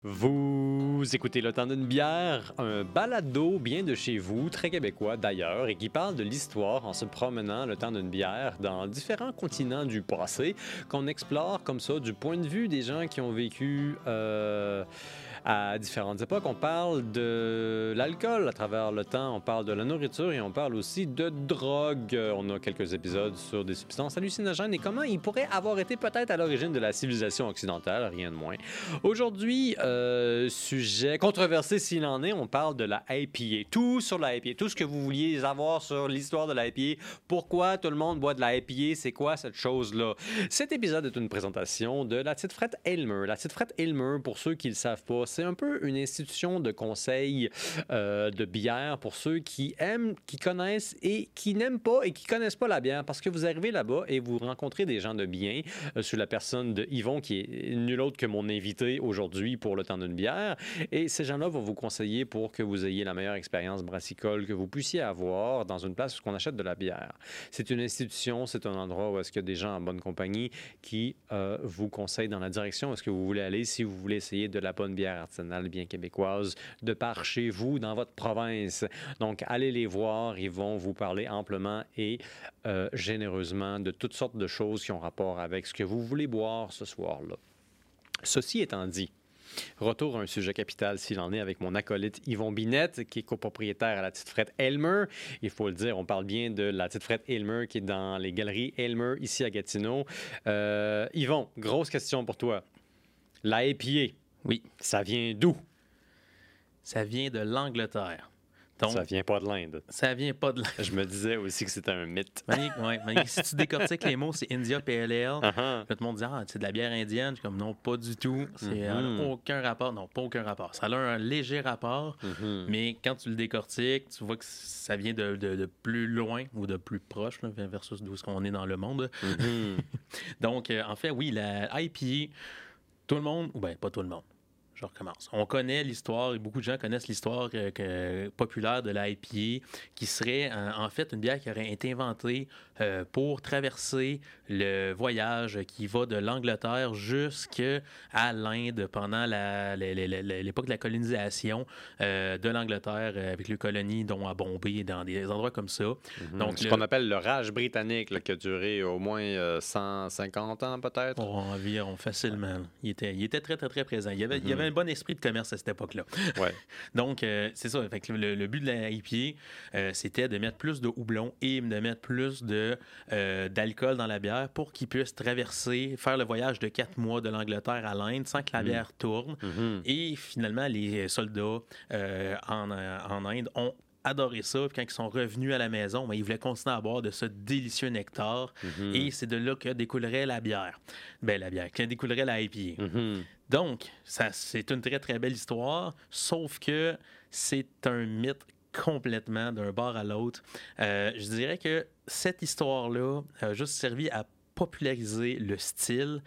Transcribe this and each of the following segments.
Vous écoutez Le Temps d'une bière, un balado bien de chez vous, très québécois d'ailleurs, et qui parle de l'histoire en se promenant le temps d'une bière dans différents continents du passé, qu'on explore comme ça du point de vue des gens qui ont vécu à différentes époques. On parle de l'alcool à travers le temps, on parle de la nourriture et on parle aussi de drogue. On a quelques épisodes sur des substances hallucinogènes et comment ils pourraient avoir été peut-être à l'origine de la civilisation occidentale, rien de moins. Aujourd'hui, sujet controversé s'il en est, on parle de la IPA. Tout sur la IPA, tout ce que vous vouliez savoir sur l'histoire de la IPA, pourquoi tout le monde boit de la IPA, c'est quoi cette chose-là. Cet épisode est une présentation de la Petite Frette Aylmer. La Petite Frette Aylmer, pour ceux qui ne le savent pas, c'est un peu une institution de conseil de bière pour ceux qui aiment, qui connaissent et qui n'aiment pas et qui connaissent pas la bière, parce que vous arrivez là-bas et vous rencontrez des gens de bien, sous la personne de Yvon, qui est nul autre que mon invité aujourd'hui pour le temps d'une bière. Et ces gens-là vont vous conseiller pour que vous ayez la meilleure expérience brassicole que vous puissiez avoir dans une place où on achète de la bière. C'est une institution, c'est un endroit où est-ce qu'il y a des gens en bonne compagnie qui vous conseillent dans la direction où est-ce que vous voulez aller si vous voulez essayer de la bonne bière artisanale, bien québécoise, de par chez vous, dans votre province. Donc, allez les voir, ils vont vous parler amplement et généreusement de toutes sortes de choses qui ont rapport avec ce que vous voulez boire ce soir-là. Ceci étant dit, retour à un sujet capital s'il en est avec mon acolyte Yvon Binette, qui est copropriétaire à la Petite Frette Aylmer. Il faut le dire, on parle bien de la Petite Frette Aylmer qui est dans les galeries Aylmer ici à Gatineau. Yvon, grosse question pour toi. La IPA, oui, ça vient d'où? Ça vient de l'Angleterre. Donc, ça vient pas de l'Inde. Ça vient pas de l'Inde. Je me disais aussi que c'était un mythe. Manique, si tu décortiques les mots, c'est India Pale Ale. Uh-huh. Tout le monde dit c'est de la bière indienne. Je suis comme non, pas du tout. C'est aucun rapport. Non, pas aucun rapport. Ça a un léger rapport, mais quand tu le décortiques, tu vois que ça vient de plus loin ou de plus proche là, versus d'où est-ce qu'on est dans le monde. Donc, en fait, oui, la IPA, tout le monde, ou bien pas tout le monde. Je recommence. On connaît l'histoire, et beaucoup de gens connaissent l'histoire populaire de la IPA, qui serait en fait une bière qui aurait été inventée pour traverser le voyage qui va de l'Angleterre jusqu'à l'Inde pendant l'époque de la colonisation de l'Angleterre avec les colonies, dont à Bombay, dans des endroits comme ça. Donc, ce qu'on appelle le Raj britannique, là, qui a duré au moins 150 ans peut-être. Environ, facilement. Il était très, très, très présent. Il y avait un bon esprit de commerce à cette époque-là. Ouais. Donc, c'est ça. Fait que le but de la IPA, c'était de mettre plus de houblon et de mettre plus d'alcool dans la bière pour qu'ils puissent faire le voyage de 4 mois de l'Angleterre à l'Inde sans que la bière tourne. Et finalement, les soldats en Inde ont adoré ça. Puis quand ils sont revenus à la maison, ils voulaient continuer à boire de ce délicieux nectar. Et c'est de là que découlerait la bière. Que découlerait la IPA. Donc, c'est une très, très belle histoire, sauf que c'est un mythe complètement d'un bord à l'autre. Je dirais que cette histoire-là a juste servi à populariser le style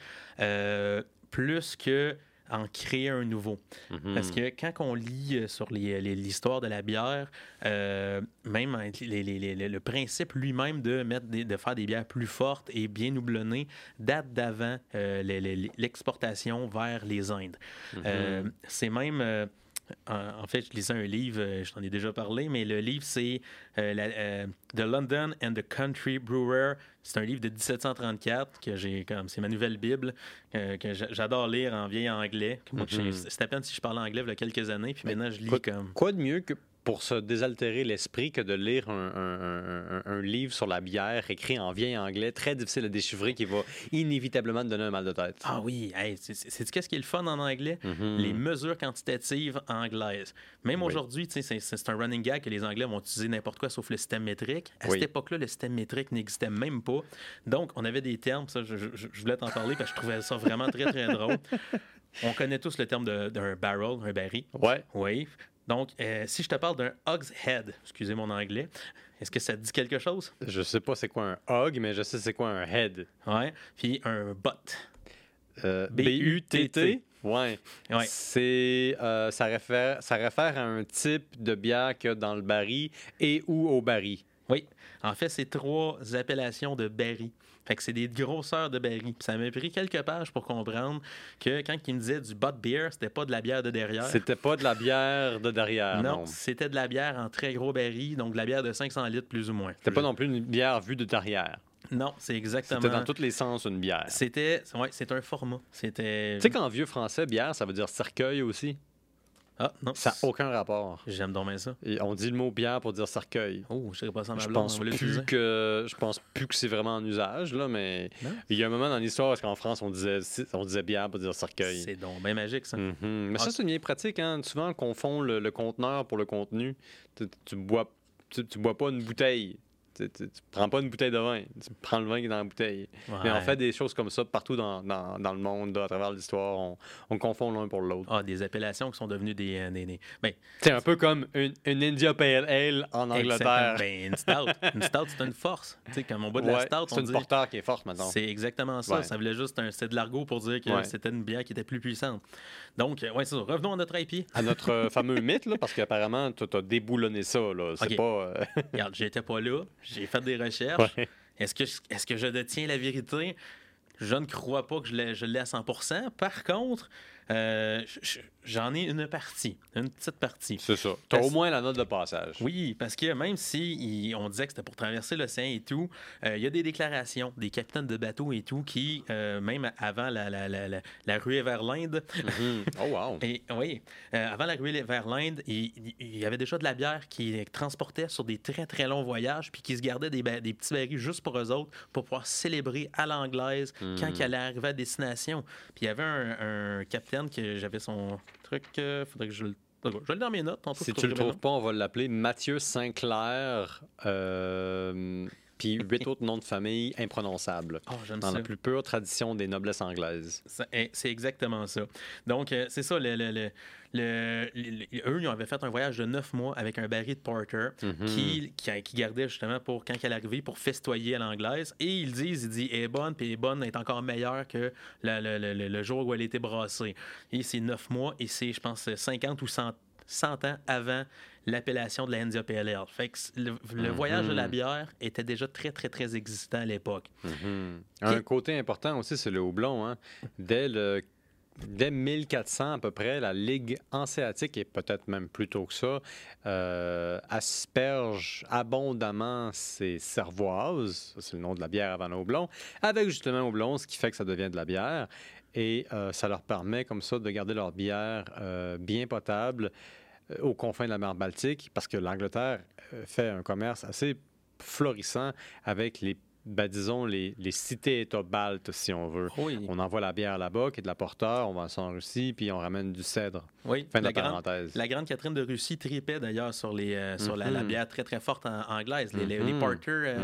plus que en créer un nouveau. Parce que quand on lit sur l'histoire de la bière, même le principe lui-même de faire des bières plus fortes et bien houblonnées date d'avant l'exportation vers les Indes. C'est même... En fait, je lisais un livre, je t'en ai déjà parlé, mais le livre, c'est The London and the Country Brewer. C'est un livre de 1734 que c'est ma nouvelle Bible, que j'adore lire en vieil anglais. C'était à peine si je parlais anglais il y a quelques années, puis maintenant je lis comme... Quoi de mieux que pour se désaltérer l'esprit que de lire un livre sur la bière écrit en vieil anglais, très difficile à déchiffrer, qui va inévitablement te donner un mal de tête. Ah oui, c'est qu'est-ce qui est le fun en anglais? Les mesures quantitatives anglaises. Même aujourd'hui, c'est un running gag que les Anglais vont utiliser n'importe quoi sauf le système métrique. À cette époque-là, le système métrique n'existait même pas. Donc, on avait des termes, ça, je voulais t'en parler parce que je trouvais ça vraiment très, très drôle. On connaît tous le terme d'un barrel, un baril. Ouais. Oui. Donc, si je te parle d'un hogshead, excusez mon anglais, est-ce que ça te dit quelque chose? Je sais pas c'est quoi un hog, mais je sais c'est quoi un head. Ouais. Puis un butt. B-U-T-T? Ouais. Ça réfère à un type de bière qu'il y a dans le baril et ou au baril. Oui. En fait, c'est 3 appellations de baril. Fait que c'est des grosseurs de barils. Puis ça m'a pris quelques pages pour comprendre que quand il me disait du butt beer, c'était pas de la bière de derrière. C'était pas de la bière de derrière, non. Non, c'était de la bière en très gros barils, donc de la bière de 500 litres plus ou moins. C'était pas non plus une bière vue de derrière. Non, c'est exactement... C'était dans tous les sens une bière. C'est un format. C'était... Tu sais qu'en vieux français, bière, ça veut dire cercueil aussi. Ah, non. Ça n'a aucun rapport. J'aime donc bien ça. Et on dit le mot bière pour dire cercueil. Oh, je sais pas ça, ma Je blonde, pense on va l'utiliser. je pense plus que c'est vraiment en usage, là, mais Non? il y a un moment dans l'histoire où en France, on disait bière pour dire cercueil. C'est donc bien magique, ça. Mhm. Mais ça, c'est une vieille pratique. Hein? Souvent, on confond le conteneur pour le contenu. Tu bois pas une bouteille. Tu prends pas une bouteille de vin. Tu prends le vin qui est dans la bouteille. Ouais. Mais on fait des choses comme ça partout dans le monde, là, à travers l'histoire. On confond l'un pour l'autre. Ah, des appellations qui sont devenues des... Ben, C'est un peu comme une India Pale Ale en Angleterre. Ben, une stout. Une stout, c'est une force. Tu sais, quand on boit de la Ouais, stout, c'est on une dit... porteur qui est forte maintenant. C'est exactement ça. Ouais. Ça voulait juste... C'est de l'argot pour dire que Ouais. c'était une bière qui était plus puissante. Donc, ouais, c'est ça. Revenons à notre IPA. À notre fameux mythe, là, parce qu'apparemment, tu as déboulonné ça. Là. C'est Ok. pas. Regarde, j'étais pas là. J'ai fait des recherches. Ouais. Est-ce que je détiens la vérité? Je ne crois pas que je l'ai à 100%. Par contre, j'en ai une petite partie. C'est ça. Tu as au moins la note de passage. Oui, parce que même si on disait que c'était pour traverser l'océan et tout, il y a des déclarations des capitaines de bateaux et tout qui, même avant la ruée vers l'Inde, Mhm. Oh, wow. et, oui, avant la ruée vers l'Inde, il y avait déjà de la bière qui transportait sur des très très longs voyages puis qui se gardait des petits barils juste pour eux autres pour pouvoir célébrer à l'anglaise quand ils allaient arriver à destination. Puis il y avait un capitaine que j'avais son truc, faudrait que je le... Je vais le dans mes notes. Tantôt, Si tu le trouves pas, on va l'appeler Mathieu Sinclair. Puis 8 autres noms de famille imprononçables. Oh, j'aime Dans ça. la plus pure tradition des noblesses anglaises. C'est exactement ça. Donc, c'est ça. Eux, ils avaient fait un voyage de 9 mois avec un baril de porter qui gardait justement pour quand elle arrivait pour festoyer à l'anglaise. Et ils disent, elle est bonne, puis elle est bonne, elle est encore meilleure que le jour où elle a été brassée. Et c'est 9 mois et c'est, je pense, 50 ou 100 ans avant l'appellation de la India Pale Ale. Fait que le voyage de la bière était déjà très, très, très existant à l'époque. Un côté important aussi, c'est le houblon. Hein? Dès 1400 à peu près, la Ligue hanséatique, et peut-être même plus tôt que ça, asperge abondamment ses cervoises, c'est le nom de la bière avant le houblon, avec justement le houblon, ce qui fait que ça devient de la bière. Et ça leur permet comme ça de garder leur bière bien potable aux confins de la mer Baltique, parce que l'Angleterre fait un commerce assez florissant avec disons, les cités-États baltes, si on veut. Oui. On envoie la bière là-bas, qui est de la porteur, on vend ça en Russie, puis on ramène du cèdre. Oui, Fin de la parenthèse. La grande Catherine de Russie tripait d'ailleurs sur la bière très très forte anglaise. Les porter,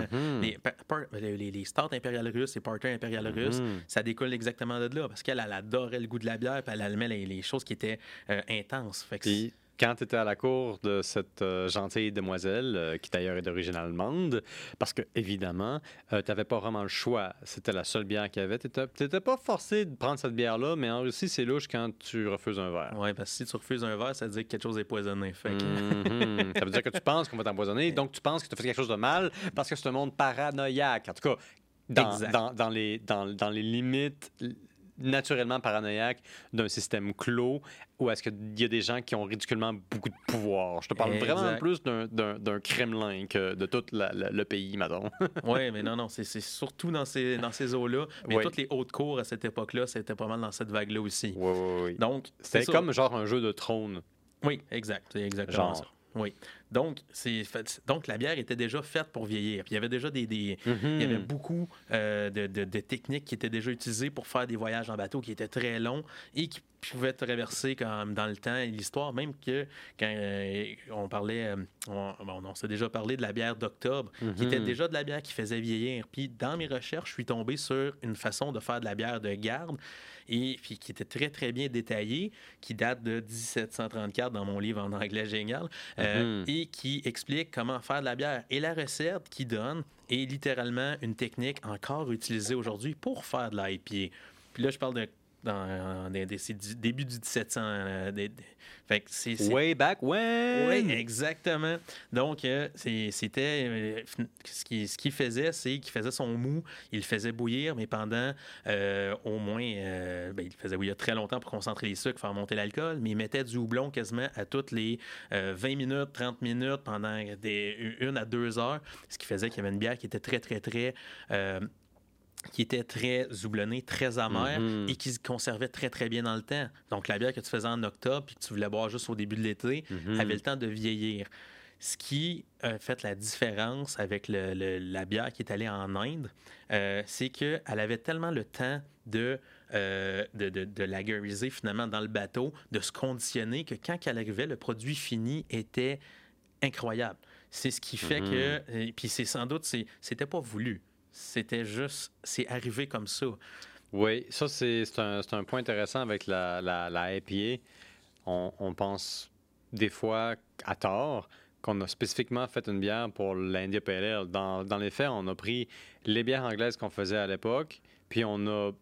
les stouts impériales russes et porter impériales russes, ça découle exactement de là parce qu'elle adorait le goût de la bière puis elle aimait les choses qui étaient intenses. Fait que Puis, quand tu étais à la cour de cette gentille demoiselle, qui d'ailleurs est d'origine allemande, parce que, évidemment, tu n'avais pas vraiment le choix. C'était la seule bière qu'il y avait. Tu n'étais pas forcé de prendre cette bière-là, mais en Russie, c'est louche quand tu refuses un verre. oui, parce que si tu refuses un verre, ça veut dire que quelque chose est poisonné. Fait que... Ça veut dire que tu penses qu'on va t'empoisonner, donc tu penses que tu as fait quelque chose de mal parce que c'est un monde paranoïaque. En tout cas, dans les limites naturellement paranoïaque d'un système clos où est-ce qu'il y a des gens qui ont ridiculement beaucoup de pouvoir. Je te parle vraiment plus d'un Kremlin que de tout le pays, madame. Oui, mais non, c'est surtout dans ces eaux-là. Mais toutes les hautes cours à cette époque-là, c'était pas mal dans cette vague-là aussi. Oui. Donc, c'était comme genre un jeu de trône. Oui, exact. C'est exactement ça. Oui. Donc, la bière était déjà faite pour vieillir. Puis il y avait déjà il y avait beaucoup de techniques qui étaient déjà utilisées pour faire des voyages en bateau qui étaient très longs et qui pouvaient traverser comme dans le temps et l'histoire, même que quand on parlait, on s'est déjà parlé de la bière d'octobre, qui était déjà de la bière qui faisait vieillir. Puis dans mes recherches, je suis tombé sur une façon de faire de la bière de garde et puis qui était très, très bien détaillée, qui date de 1734 dans mon livre en anglais génial, et qui explique comment faire de la bière. Et la recette qu'il donne est littéralement une technique encore utilisée aujourd'hui pour faire de l'IPA. Puis là, je parle de C'est début du 1700. Fait que c'est Way back when! Oui, exactement. Donc, c'était. Ce qu'il faisait, c'est qu'il faisait son mou, il le faisait bouillir, mais pendant au moins. Il le faisait bouillir très longtemps pour concentrer les sucres, faire monter l'alcool, mais il mettait du houblon quasiment à toutes les 20 minutes, 30 minutes, pendant 1 à 2 heures, ce qui faisait qu'il y avait une bière qui était très, très, très. Qui était très houblonnée, très amère et qui se conservait très, très bien dans le temps. Donc, la bière que tu faisais en octobre et que tu voulais boire juste au début de l'été avait le temps de vieillir. Ce qui a fait la différence avec la bière qui est allée en Inde, c'est qu'elle avait tellement le temps de lageriser finalement dans le bateau, de se conditionner, que quand elle arrivait, le produit fini était incroyable. C'est ce qui fait que... Puis c'est sans doute, c'était pas voulu. C'était juste, c'est arrivé comme ça. Oui, ça, c'est un point intéressant avec la IPA. On pense des fois, à tort, qu'on a spécifiquement fait une bière pour l'India Pale Ale. Dans les faits, on a pris les bières anglaises qu'on faisait à l'époque, puis on a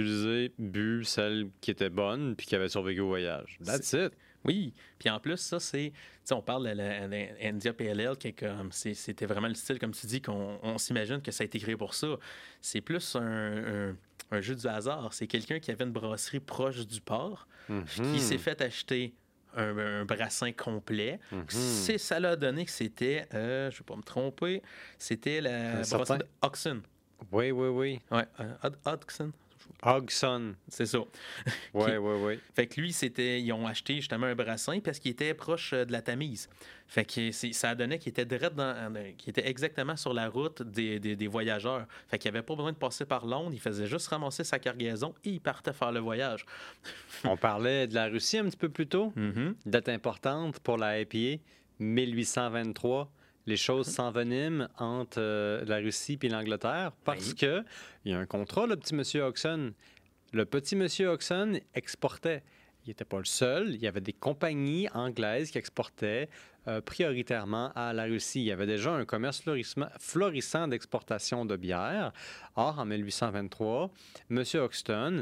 bu celles qui étaient bonnes, puis qui avaient survécu au voyage. That's it. Oui, puis en plus, ça, c'est... on parle de l'India Pale Ale, qui est comme... C'était vraiment le style, comme tu dis, qu'on s'imagine que ça a été créé pour ça. C'est plus un jeu du hasard. C'est quelqu'un qui avait une brasserie proche du port, qui s'est fait acheter un brassin complet. Ça l'a donné que c'était... je ne vais pas me tromper. C'était la brasserie de Oxon. Oui. Ouais, Oxon. Hogson. C'est ça. Oui. Fait que lui, ils ont acheté justement un brassin parce qu'il était proche de la Tamise. Fait que ça donnait qu'il était qu'il était exactement sur la route des voyageurs. Fait qu'il avait pas besoin de passer par Londres, il faisait juste ramasser sa cargaison et il partait faire le voyage. On parlait de la Russie un petit peu plus tôt. Date importante pour la IPA, 1823. Les choses s'enveniment entre la Russie et l'Angleterre parce que il y a un contrat, le petit monsieur Oxon. Le petit monsieur Oxon exportait. Il n'était pas le seul. Il y avait des compagnies anglaises qui exportaient prioritairement à la Russie. Il y avait déjà un commerce florissant d'exportation de bière. Or, en 1823, monsieur Oxon,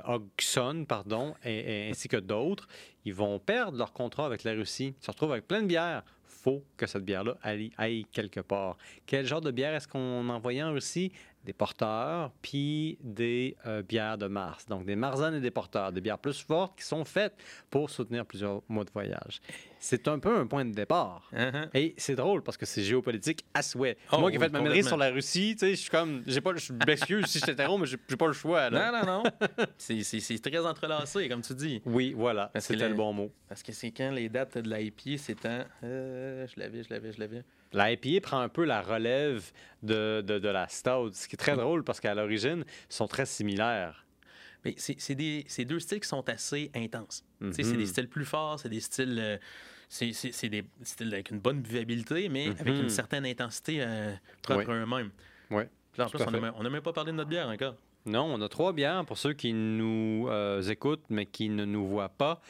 ainsi que d'autres, ils vont perdre leur contrat avec la Russie. Ils se retrouvent avec plein de bières. Faut que cette bière-là aille quelque part. Quel genre de bière est-ce qu'on envoyait en Russie? Des porteurs, puis des bières de Mars. Donc, des Marsanne et des porteurs, des bières plus fortes qui sont faites pour soutenir plusieurs mois de voyage. C'est un peu un point de départ. Et c'est drôle parce que c'est géopolitique à souhait. Moi qui ai fait ma maîtrise sur la Russie, tu sais, je suis comme, je m'excuse si je t'interromps, mais j'ai pas le choix. Là. Non. C'est très entrelacé, comme tu dis. Oui, voilà, c'était le bon mot. Parce que c'est quand les dates de l'IPA, c'est en... je l'avais. La IPA prend un peu la relève de la Stout, ce qui est très drôle parce qu'à l'origine, ils sont très similaires. Mais c'est deux styles qui sont assez intenses. C'est des styles plus forts, c'est des styles... c'est des styles avec une bonne buvabilité, mais avec une certaine intensité propre à eux-mêmes. Oui. En plus, on n'a même pas parlé de notre bière encore. Non, on a 3 bières pour ceux qui nous écoutent, mais qui ne nous voient pas.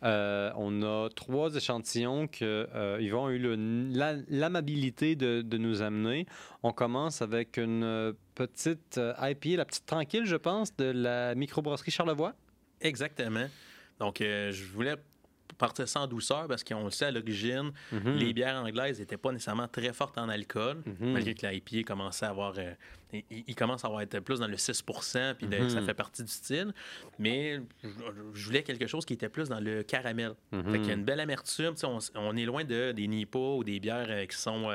On a 3 échantillons qu'ils ont eu l'amabilité de nous amener. On commence avec une petite IPA, la petite tranquille, je pense, de la microbrasserie Charlevoix. Exactement. Donc, je voulais partir sans douceur parce qu'on le sait à l'origine, les bières anglaises n'étaient pas nécessairement très fortes en alcool, malgré que l'IPA commençait à avoir... il commence à avoir été plus dans le 6%, puis ça fait partie du style. Mais je voulais quelque chose qui était plus dans le caramel. Fait qu'il y a une belle amertume. On est loin des Nipa ou des bières qui sont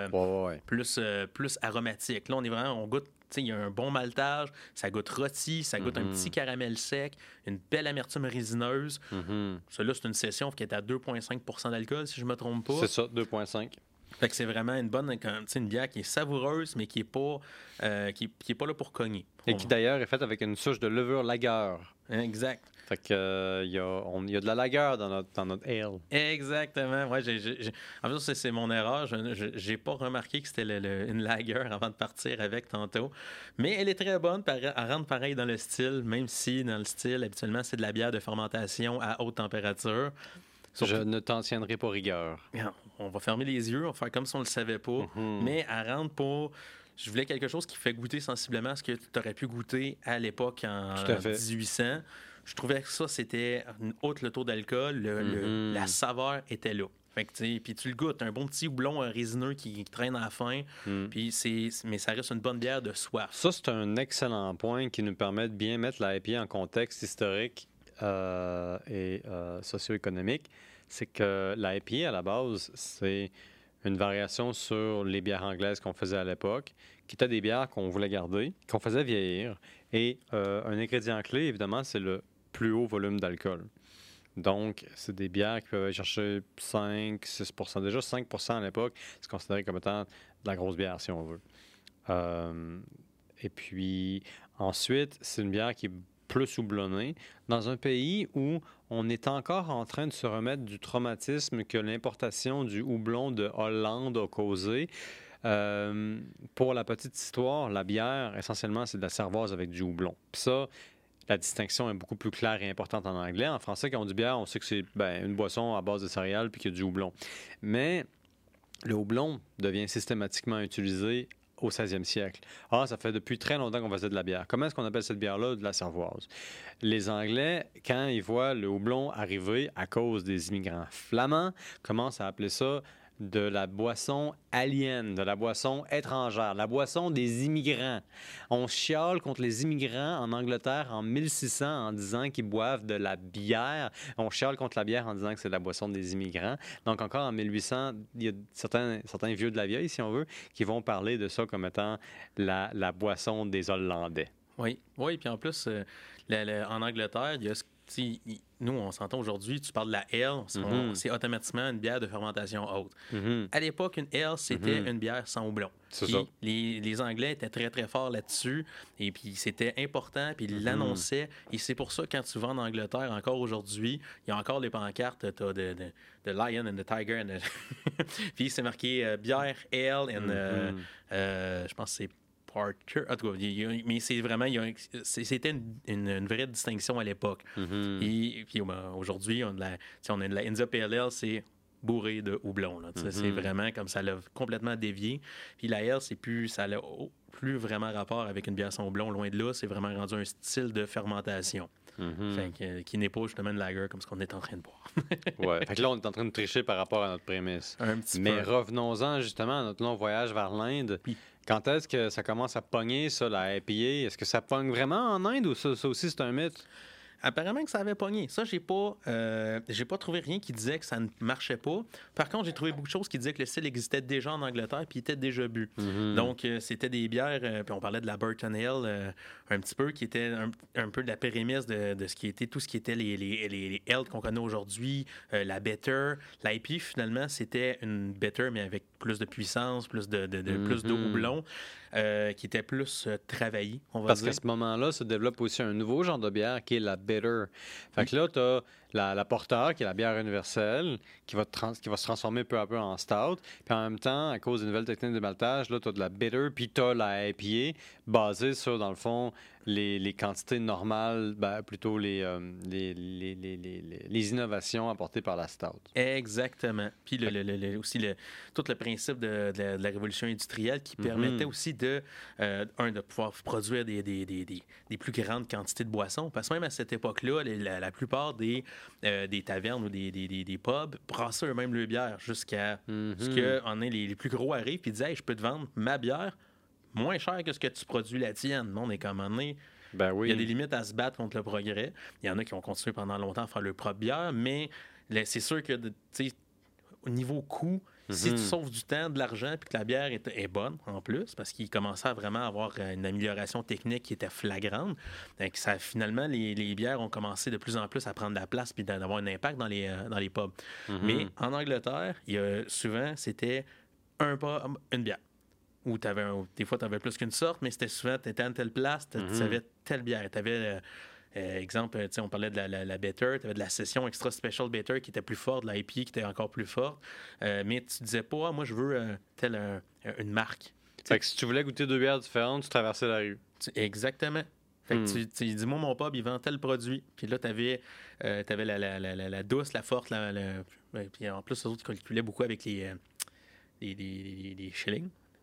plus aromatiques. Là, on goûte... Il y a un bon maltage, ça goûte rôti, ça goûte un petit caramel sec, une belle amertume résineuse. Celui-là, c'est une session qui est à 2,5% d'alcool, si je ne me trompe pas. C'est ça, 2,5. Fait que c'est vraiment une bière qui est savoureuse, mais qui n'est pas là pour cogner. Et qui d'ailleurs est faite avec une souche de levure lager. Exact. Fait que il y a de la lager dans notre ale. Exactement. Ouais, en fait, c'est mon erreur. J'ai pas remarqué que c'était une lager avant de partir avec tantôt. Mais elle est très bonne. Elle rentre pareil dans le style, même si dans le style, habituellement, c'est de la bière de fermentation à haute température. Je ne t'en tiendrai pas rigueur. On va fermer les yeux, on va faire comme si on ne le savait pas. Mais elle rentre pour... Je voulais quelque chose qui fait goûter sensiblement ce que tu aurais pu goûter à l'époque en 1800. je trouvais que ça, c'était, outre le taux d'alcool, la saveur était là. Fait que, puis tu le goûtes, un bon petit houblon résineux qui traîne à la fin, puis mais ça reste une bonne bière de soif. Ça, c'est un excellent point qui nous permet de bien mettre la IPA en contexte historique et socio-économique. C'est que la IPA, à la base, c'est une variation sur les bières anglaises qu'on faisait à l'époque, qui étaient des bières qu'on voulait garder, qu'on faisait vieillir. Et un ingrédient clé, évidemment, c'est le plus haut volume d'alcool. Donc, c'est des bières qui peuvent aller chercher 5-6 %. Déjà, 5 % à l'époque, c'est considéré comme étant de la grosse bière, si on veut. Et puis, ensuite, c'est une bière qui est plus houblonnée dans un pays où on est encore en train de se remettre du traumatisme que l'importation du houblon de Hollande a causé. Pour la petite histoire, la bière, essentiellement, c'est de la cervoise avec du houblon. Puis ça, la distinction est beaucoup plus claire et importante en anglais. En français, quand on dit bière, on sait que c'est une boisson à base de céréales puis qu'il y a du houblon. Mais le houblon devient systématiquement utilisé au 16e siècle. Ça fait depuis très longtemps qu'on faisait de la bière. Comment est-ce qu'on appelle cette bière-là? De la cervoise. Les Anglais, quand ils voient le houblon arriver à cause des immigrants flamands, commencent à appeler ça de la boisson alien, de la boisson étrangère, la boisson des immigrants. On chiale contre les immigrants en Angleterre en 1600 en disant qu'ils boivent de la bière. On chiale contre la bière en disant que c'est la boisson des immigrants. Donc encore en 1800, il y a certains vieux de la vieille, si on veut, qui vont parler de ça comme étant la boisson des Hollandais. Oui, puis en plus, en Angleterre, il y a nous, on s'entend aujourd'hui, tu parles de la ale, c'est automatiquement une bière de fermentation haute. À l'époque, une ale, c'était une bière sans houblon. C'est ça. Les Anglais étaient très, très forts là-dessus, et puis c'était important, puis ils l'annonçaient, et c'est pour ça, quand tu vas en Angleterre, encore aujourd'hui, il y a encore les pancartes, t'as de Lion and the Tiger, puis c'est marqué bière, ale, je pense que c'est Parker. En tout cas, mais c'est vraiment, c'était une vraie distinction à l'époque. Et puis aujourd'hui, on a de la India Pale Ale, c'est bourré de houblon. C'est vraiment comme ça l'a complètement dévié. Puis la Ale, ça n'a plus vraiment rapport avec une bière sans houblon. Loin de là, c'est vraiment rendu un style de fermentation. Qui n'est pas justement une lager comme ce qu'on est en train de boire. Ouais. Fait que là, on est en train de tricher par rapport à notre prémisse. Un petit Mais peu. revenons-en justement à notre long voyage vers l'Inde. Puis, quand est-ce que ça commence à pogner, ça, la IPA? Est-ce que ça pogne vraiment en Inde ou ça aussi, c'est un mythe? Apparemment que ça avait pogné. Ça, j'ai pas trouvé rien qui disait que ça ne marchait pas. Par contre, j'ai trouvé beaucoup de choses qui disaient que le style existait déjà en Angleterre puis était déjà bu. Donc, c'était des bières, puis on parlait de la Burton Ale un petit peu, qui était un peu de la pérémisse de ce qui était, tout ce qui était les ale qu'on connaît aujourd'hui, la Better. L'IP, finalement, c'était une Better, mais avec plus de puissance, plus de houblon. Qui était plus travaillé, on va dire. Parce qu'à ce moment-là, se développe aussi un nouveau genre de bière qui est la bitter. Fait que là, tu as la porter, qui est la bière universelle, qui va se transformer peu à peu en stout. Puis en même temps, à cause des nouvelles techniques de maltage, là, tu as de la bitter, puis tu as la IPA, basée sur, dans le fond, les quantités normales, plutôt les innovations apportées par la stout. Exactement. Puis aussi tout le principe de la révolution industrielle qui permettait aussi de pouvoir produire des plus grandes quantités de boissons. Parce que même à cette époque-là, la plupart des tavernes ou des pubs brassaient eux-mêmes leur bière jusqu'à ce que les plus gros arrivent et disent « Hey, je peux te vendre ma bière moins cher que ce que tu produis la tienne. » On est comme il y a des limites à se battre contre le progrès. Il y en a qui ont continué pendant longtemps à faire leur propre bière, mais c'est sûr que au niveau coût, si tu sauves du temps, de l'argent, puis que la bière est bonne en plus, parce qu'il commençait à vraiment avoir une amélioration technique qui était flagrante, donc finalement, les bières ont commencé de plus en plus à prendre de la place puis d'avoir un impact dans les pubs. Mais en Angleterre, souvent, c'était une bière. Ou des fois, tu avais plus qu'une sorte, mais c'était souvent, tu étais à telle place, tu avais telle bière. Tu avais, exemple, on parlait de la Better, tu avais de la session Extra Special Better qui était plus forte, de la IPA qui était encore plus forte. Mais tu disais pas, moi, je veux une marque. Fait que si tu voulais goûter deux bières différentes, tu traversais la rue. Exactement. Fait que tu dis, moi, mon pub, il vend tel produit. Puis là, tu avais la douce, la forte, puis en plus, eux autres, ils calculaient beaucoup avec les shillings.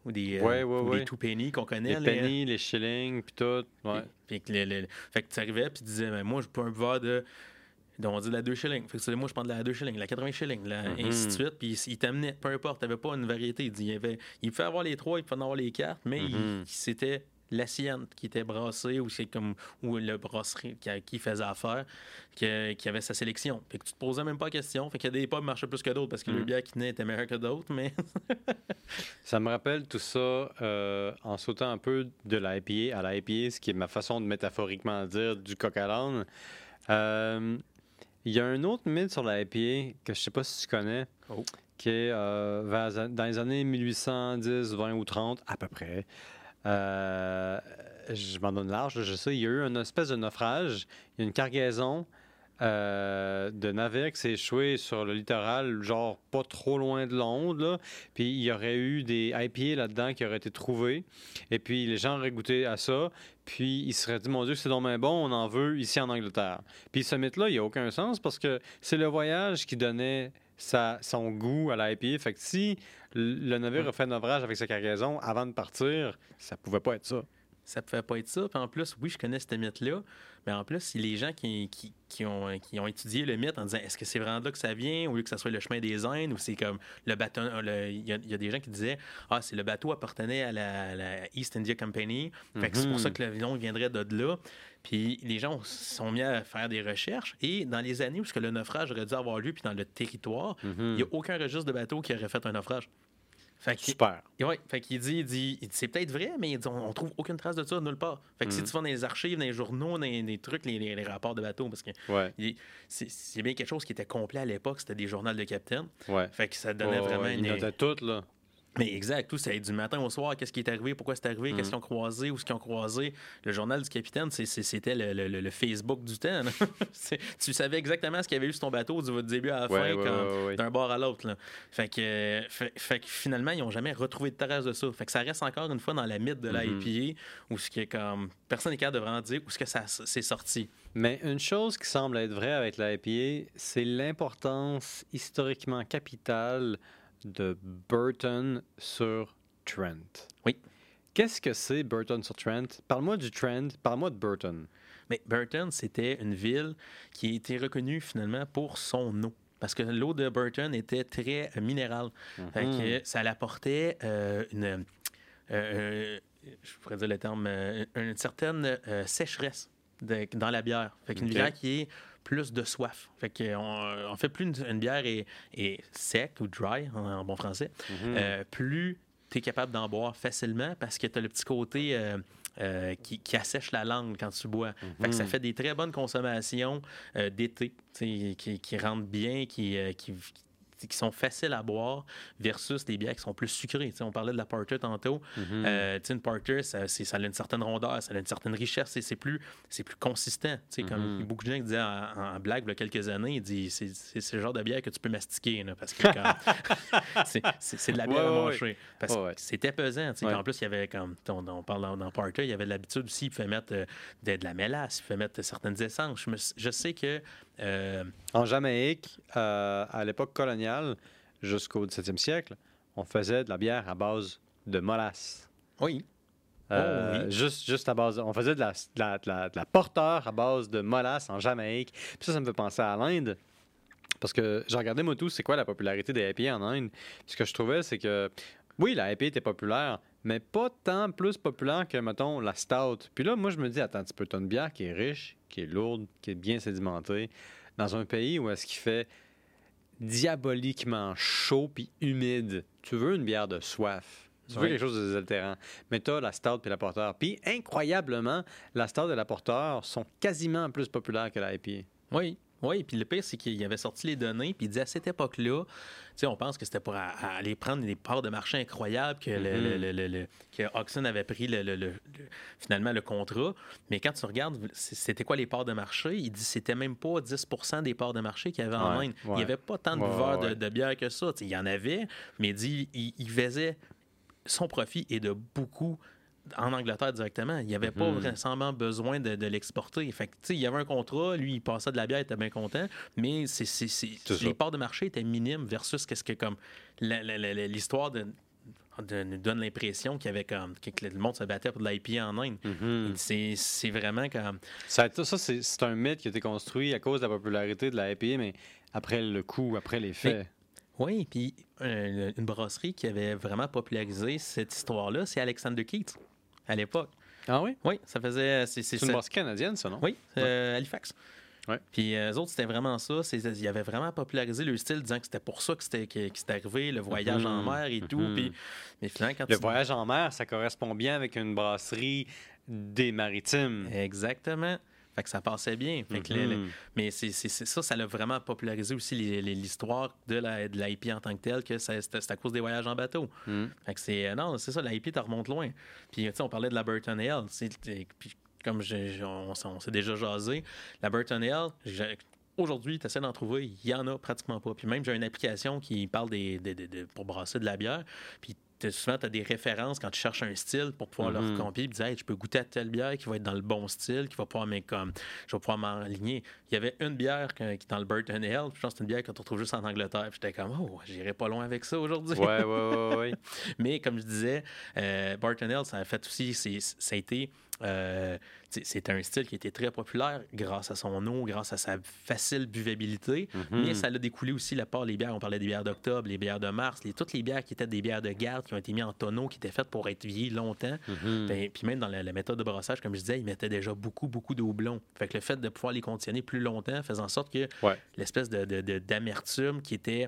ou des, Ouais, ou ouais. des two penny qu'on connaît. Les pennies, les shillings, puis tout. Ouais. Fait que tu arrivais puis tu disais, ben, moi, je peux un buvard de. Donc, on dit de la 2 shillings. Fait que moi, je prends de la 2 shillings, la 80 shillings, ainsi de suite. Puis il t'amenait, peu importe, t'avais pas une variété. Il pouvait avoir les 3, il pouvait en avoir les 4, mais c'était la sienne qui était brassée ou le brasserie qui faisait affaire, qui avait sa sélection. Fait que tu te posais même pas la question. Fait qu'il y a des pubs qui marchaient plus que d'autres parce que le bière qui tenait était meilleur que d'autres, mais... Ça me rappelle tout ça en sautant un peu de la IPA à la IPA, ce qui est ma façon de métaphoriquement dire du coq à l'âne. Il y a un autre mythe sur la IPA que je sais pas si tu connais, qui est dans les années 1810, 20 ou 30, à peu près. Je m'en donne large, je sais. Il y a eu une espèce de naufrage. Il y a une cargaison de navire qui s'est échoué sur le littoral, genre pas trop loin de Londres. Là. Puis il y aurait eu des IPA là-dedans qui auraient été trouvés. Et puis les gens auraient goûté à ça. Puis ils se seraient dit, mon Dieu, c'est donc bien bon, on en veut ici en Angleterre. Puis ce mythe-là, il n'y a aucun sens parce que c'est le voyage qui donnait son goût à la IPA. Fait que si le navire a fait naufrage avec sa cargaison avant de partir, ça pouvait pas être ça. Ça pouvait pas être ça. Puis en plus, oui, je connais ce mythe-là, mais en plus, les gens qui ont étudié le mythe en disant est-ce que c'est vraiment là que ça vient, au lieu que ça soit le chemin des Indes, ou c'est comme le bateau. Il y a des gens qui disaient c'est le bateau appartenait à la East India Company, fait que c'est pour ça que l'avion viendrait de là. Puis les gens sont mis à faire des recherches, et dans les années où le naufrage aurait dû avoir lieu, puis dans le territoire, il n'y a aucun registre de bateau qui aurait fait un naufrage. Super. Oui, fait qu'il dit c'est peut-être vrai, mais on trouve aucune trace de ça nulle part. Fait que si tu vas dans les archives, dans les journaux, dans les trucs, les rapports de bateau, parce que c'est bien quelque chose qui était complet à l'époque, c'était des journaux de capitaine. Ouais. Fait que ça donnait vraiment une... Ils notaient tout, là. Mais exact, tout, c'est du matin au soir, qu'est-ce qui est arrivé, pourquoi c'est arrivé, qu'est-ce qu'ils ont croisé, où ce qu'ils ont croisé. Le journal du capitaine, c'était le Facebook du temps. Tu savais exactement ce qu'il y avait eu sur ton bateau du début à la fin, d'un bord à l'autre. Là. Fait que finalement, ils n'ont jamais retrouvé de traces de ça. Fait que ça reste encore une fois dans la mythe de l'IPA, où ce qui est comme personne n'est capable de vraiment dire où est-ce que ça c'est sorti. Mais une chose qui semble être vraie avec l'IPA, c'est l'importance historiquement capitale de Burton sur Trent. Oui. Qu'est-ce que c'est Burton sur Trent? Parle-moi du Trent, parle-moi de Burton. Mais Burton, c'était une ville qui a été reconnue finalement pour son eau. Parce que l'eau de Burton était très minérale. Fait que ça l'apportait je pourrais dire le terme, une certaine sécheresse dans la bière. Fait qu'une bière qui est plus de soif. Fait qu'on fait plus une bière est sec ou dry en bon français, plus tu es capable d'en boire facilement parce que tu as le petit côté qui assèche la langue quand tu bois. Fait que ça fait des très bonnes consommations d'été qui rentrent bien, qui sont faciles à boire versus des bières qui sont plus sucrées. On parlait de la porter tantôt. Une porter, ça a une certaine rondeur, ça a une certaine richesse. C'est plus consistant. Comme beaucoup de gens qui disaient en blague il y a quelques années, ils disent c'est le genre de bière que tu peux mastiquer. Là, parce que c'est de la bière à manger. Parce que c'était pesant. En plus, il y avait, comme on parle dans porter, il y avait de l'habitude aussi, il pouvait mettre de la mélasse, il pouvait mettre certaines essences. Je sais que en Jamaïque, à l'époque coloniale, jusqu'au 17e siècle, on faisait de la bière à base de molasses. Oui. Juste à base... On faisait de la porteur à base de molasses en Jamaïque. Puis ça me fait penser à l'Inde. Parce que j'ai regardé, moi, tout, c'est quoi la popularité des IPA en Inde. Puis ce que je trouvais, c'est que, oui, la IPA était populaire, mais pas tant plus populaire que, mettons, la stout. Puis là, moi, je me dis, attends un petit peu, t'as une bière qui est riche, qui est lourde, qui est bien sédimentée, dans un pays où est-ce qu'il fait diaboliquement chaud puis humide. Tu veux une bière de soif. Tu veux quelque chose de désaltérant. Mais t'as la stout puis la porteur. Puis, incroyablement, la stout et la porteur sont quasiment plus populaires que la IPA. Oui. Oui, puis le pire, c'est qu'il avait sorti les données, puis il disait à cette époque-là, on pense que c'était pour aller prendre des parts de marché incroyables que Oxen avait pris finalement le contrat. Mais quand tu regardes, c'était quoi les parts de marché? Il dit que c'était même pas 10% des parts de marché qu'il y avait en Inde. Il n'y avait pas tant de buveurs de bière que ça. Il y en avait, mais il dit il faisait son profit et de beaucoup en Angleterre directement. Il n'y avait pas récemment besoin de l'exporter. Fait que, il y avait un contrat, lui, il passait de la bière, il était bien content, mais les parts de marché étaient minimes versus qu'est-ce que comme l'histoire de nous donne l'impression qu'il y avait comme que le monde se battait pour de l'IPA en Inde. C'est vraiment comme... Ça, c'est un mythe qui a été construit à cause de la popularité de la IPA, mais après le coup, après les faits. Oui, puis une brasserie qui avait vraiment popularisé cette histoire-là, c'est Alexander Keith, à l'époque. Ah oui? Oui, ça faisait... C'est une brasserie canadienne, ça, non? Oui, Halifax. Ouais. Puis eux autres, c'était vraiment ça. Ils avaient vraiment popularisé le style, disant que c'était pour ça que c'était arrivé, le voyage en mer et tout. Puis, mais finalement, quand le voyage en mer, ça correspond bien avec une brasserie des maritimes. Exactement. Fait que ça passait bien. Fait que mais c'est ça l'a vraiment popularisé aussi l'histoire de l'IP en tant que telle, que c'est à cause des voyages en bateau. Fait que non, c'est ça, l'IP, t'en remonte loin. Puis, tu sais, on parlait de la Burton Ale. Puis, comme on s'est déjà jasé, la Burton Ale, aujourd'hui, tu essaies d'en trouver, il n'y en a pratiquement pas. Puis même, j'ai une application qui parle pour brasser de la bière. Puis souvent, tu as des références quand tu cherches un style pour pouvoir leur compiler et dire hey, je peux goûter à telle bière qui va être dans le bon style, qui va pouvoir je vais pouvoir m'enligner. Il y avait une bière qui est dans le Burton Ale, puis je pense que c'est une bière que tu retrouves juste en Angleterre. Puis j'étais comme oh, j'irai pas loin avec ça aujourd'hui. Ouais. Mais comme je disais, Burton Ale, ça a fait aussi, ça a été. C'est un style qui a été très populaire grâce à son eau, grâce à sa facile buvabilité, mais ça a découlé aussi la part des bières. On parlait des bières d'octobre, les bières de mars, toutes les bières qui étaient des bières de garde, qui ont été mises en tonneaux, qui étaient faites pour être vieillies longtemps. Puis même dans la méthode de brassage, comme je disais, ils mettaient déjà beaucoup de houblon. Fait que le fait de pouvoir les conditionner plus longtemps faisait en sorte que l'espèce d'amertume qui était...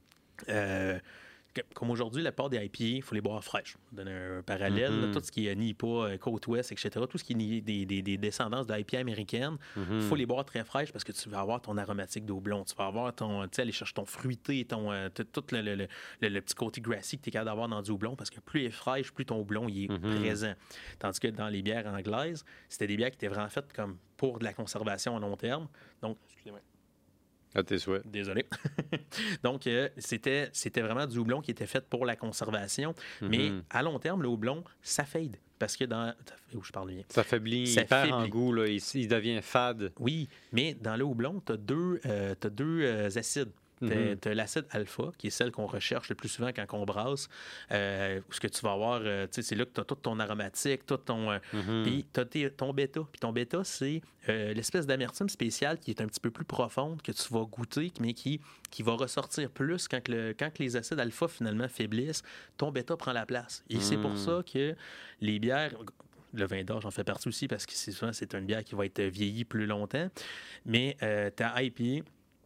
comme aujourd'hui, la part des IPA, il faut les boire fraîches. Je vais donner un parallèle. Là, tout ce qui est NIPA, Côte-Ouest, etc., tout ce qui est des descendances d'IPA américaines, il faut les boire très fraîches parce que tu vas avoir ton aromatique d'houblon. Tu vas avoir aller chercher ton fruité, tout le petit côté grassy que tu es capable d'avoir dans du houblon parce que plus il est fraîche, plus ton houblon il est présent. Tandis que dans les bières anglaises, c'était des bières qui étaient vraiment faites comme pour de la conservation à long terme. Donc, excusez-moi. À tes souhaits. Désolé. Donc, c'était vraiment du houblon qui était fait pour la conservation. Mais à long terme, le houblon, ça fade. Parce que où je parle bien. Ça faiblit, il perd en goût, là, il devient fade. Oui, mais dans le houblon, tu as deux acides. Tu as l'acide alpha, qui est celle qu'on recherche le plus souvent quand on brasse. Ce que tu vas avoir, c'est là que tu as tout ton aromatique, tout ton. Puis tu as ton bêta. Puis ton bêta, c'est l'espèce d'amertume spéciale qui est un petit peu plus profonde, que tu vas goûter, mais qui va ressortir plus quand les acides alpha finalement faiblissent. Ton bêta prend la place. Et c'est pour ça que les bières. Le vin d'or, j'en fais partie aussi parce que c'est une bière qui va être vieillie plus longtemps. Mais ta IPA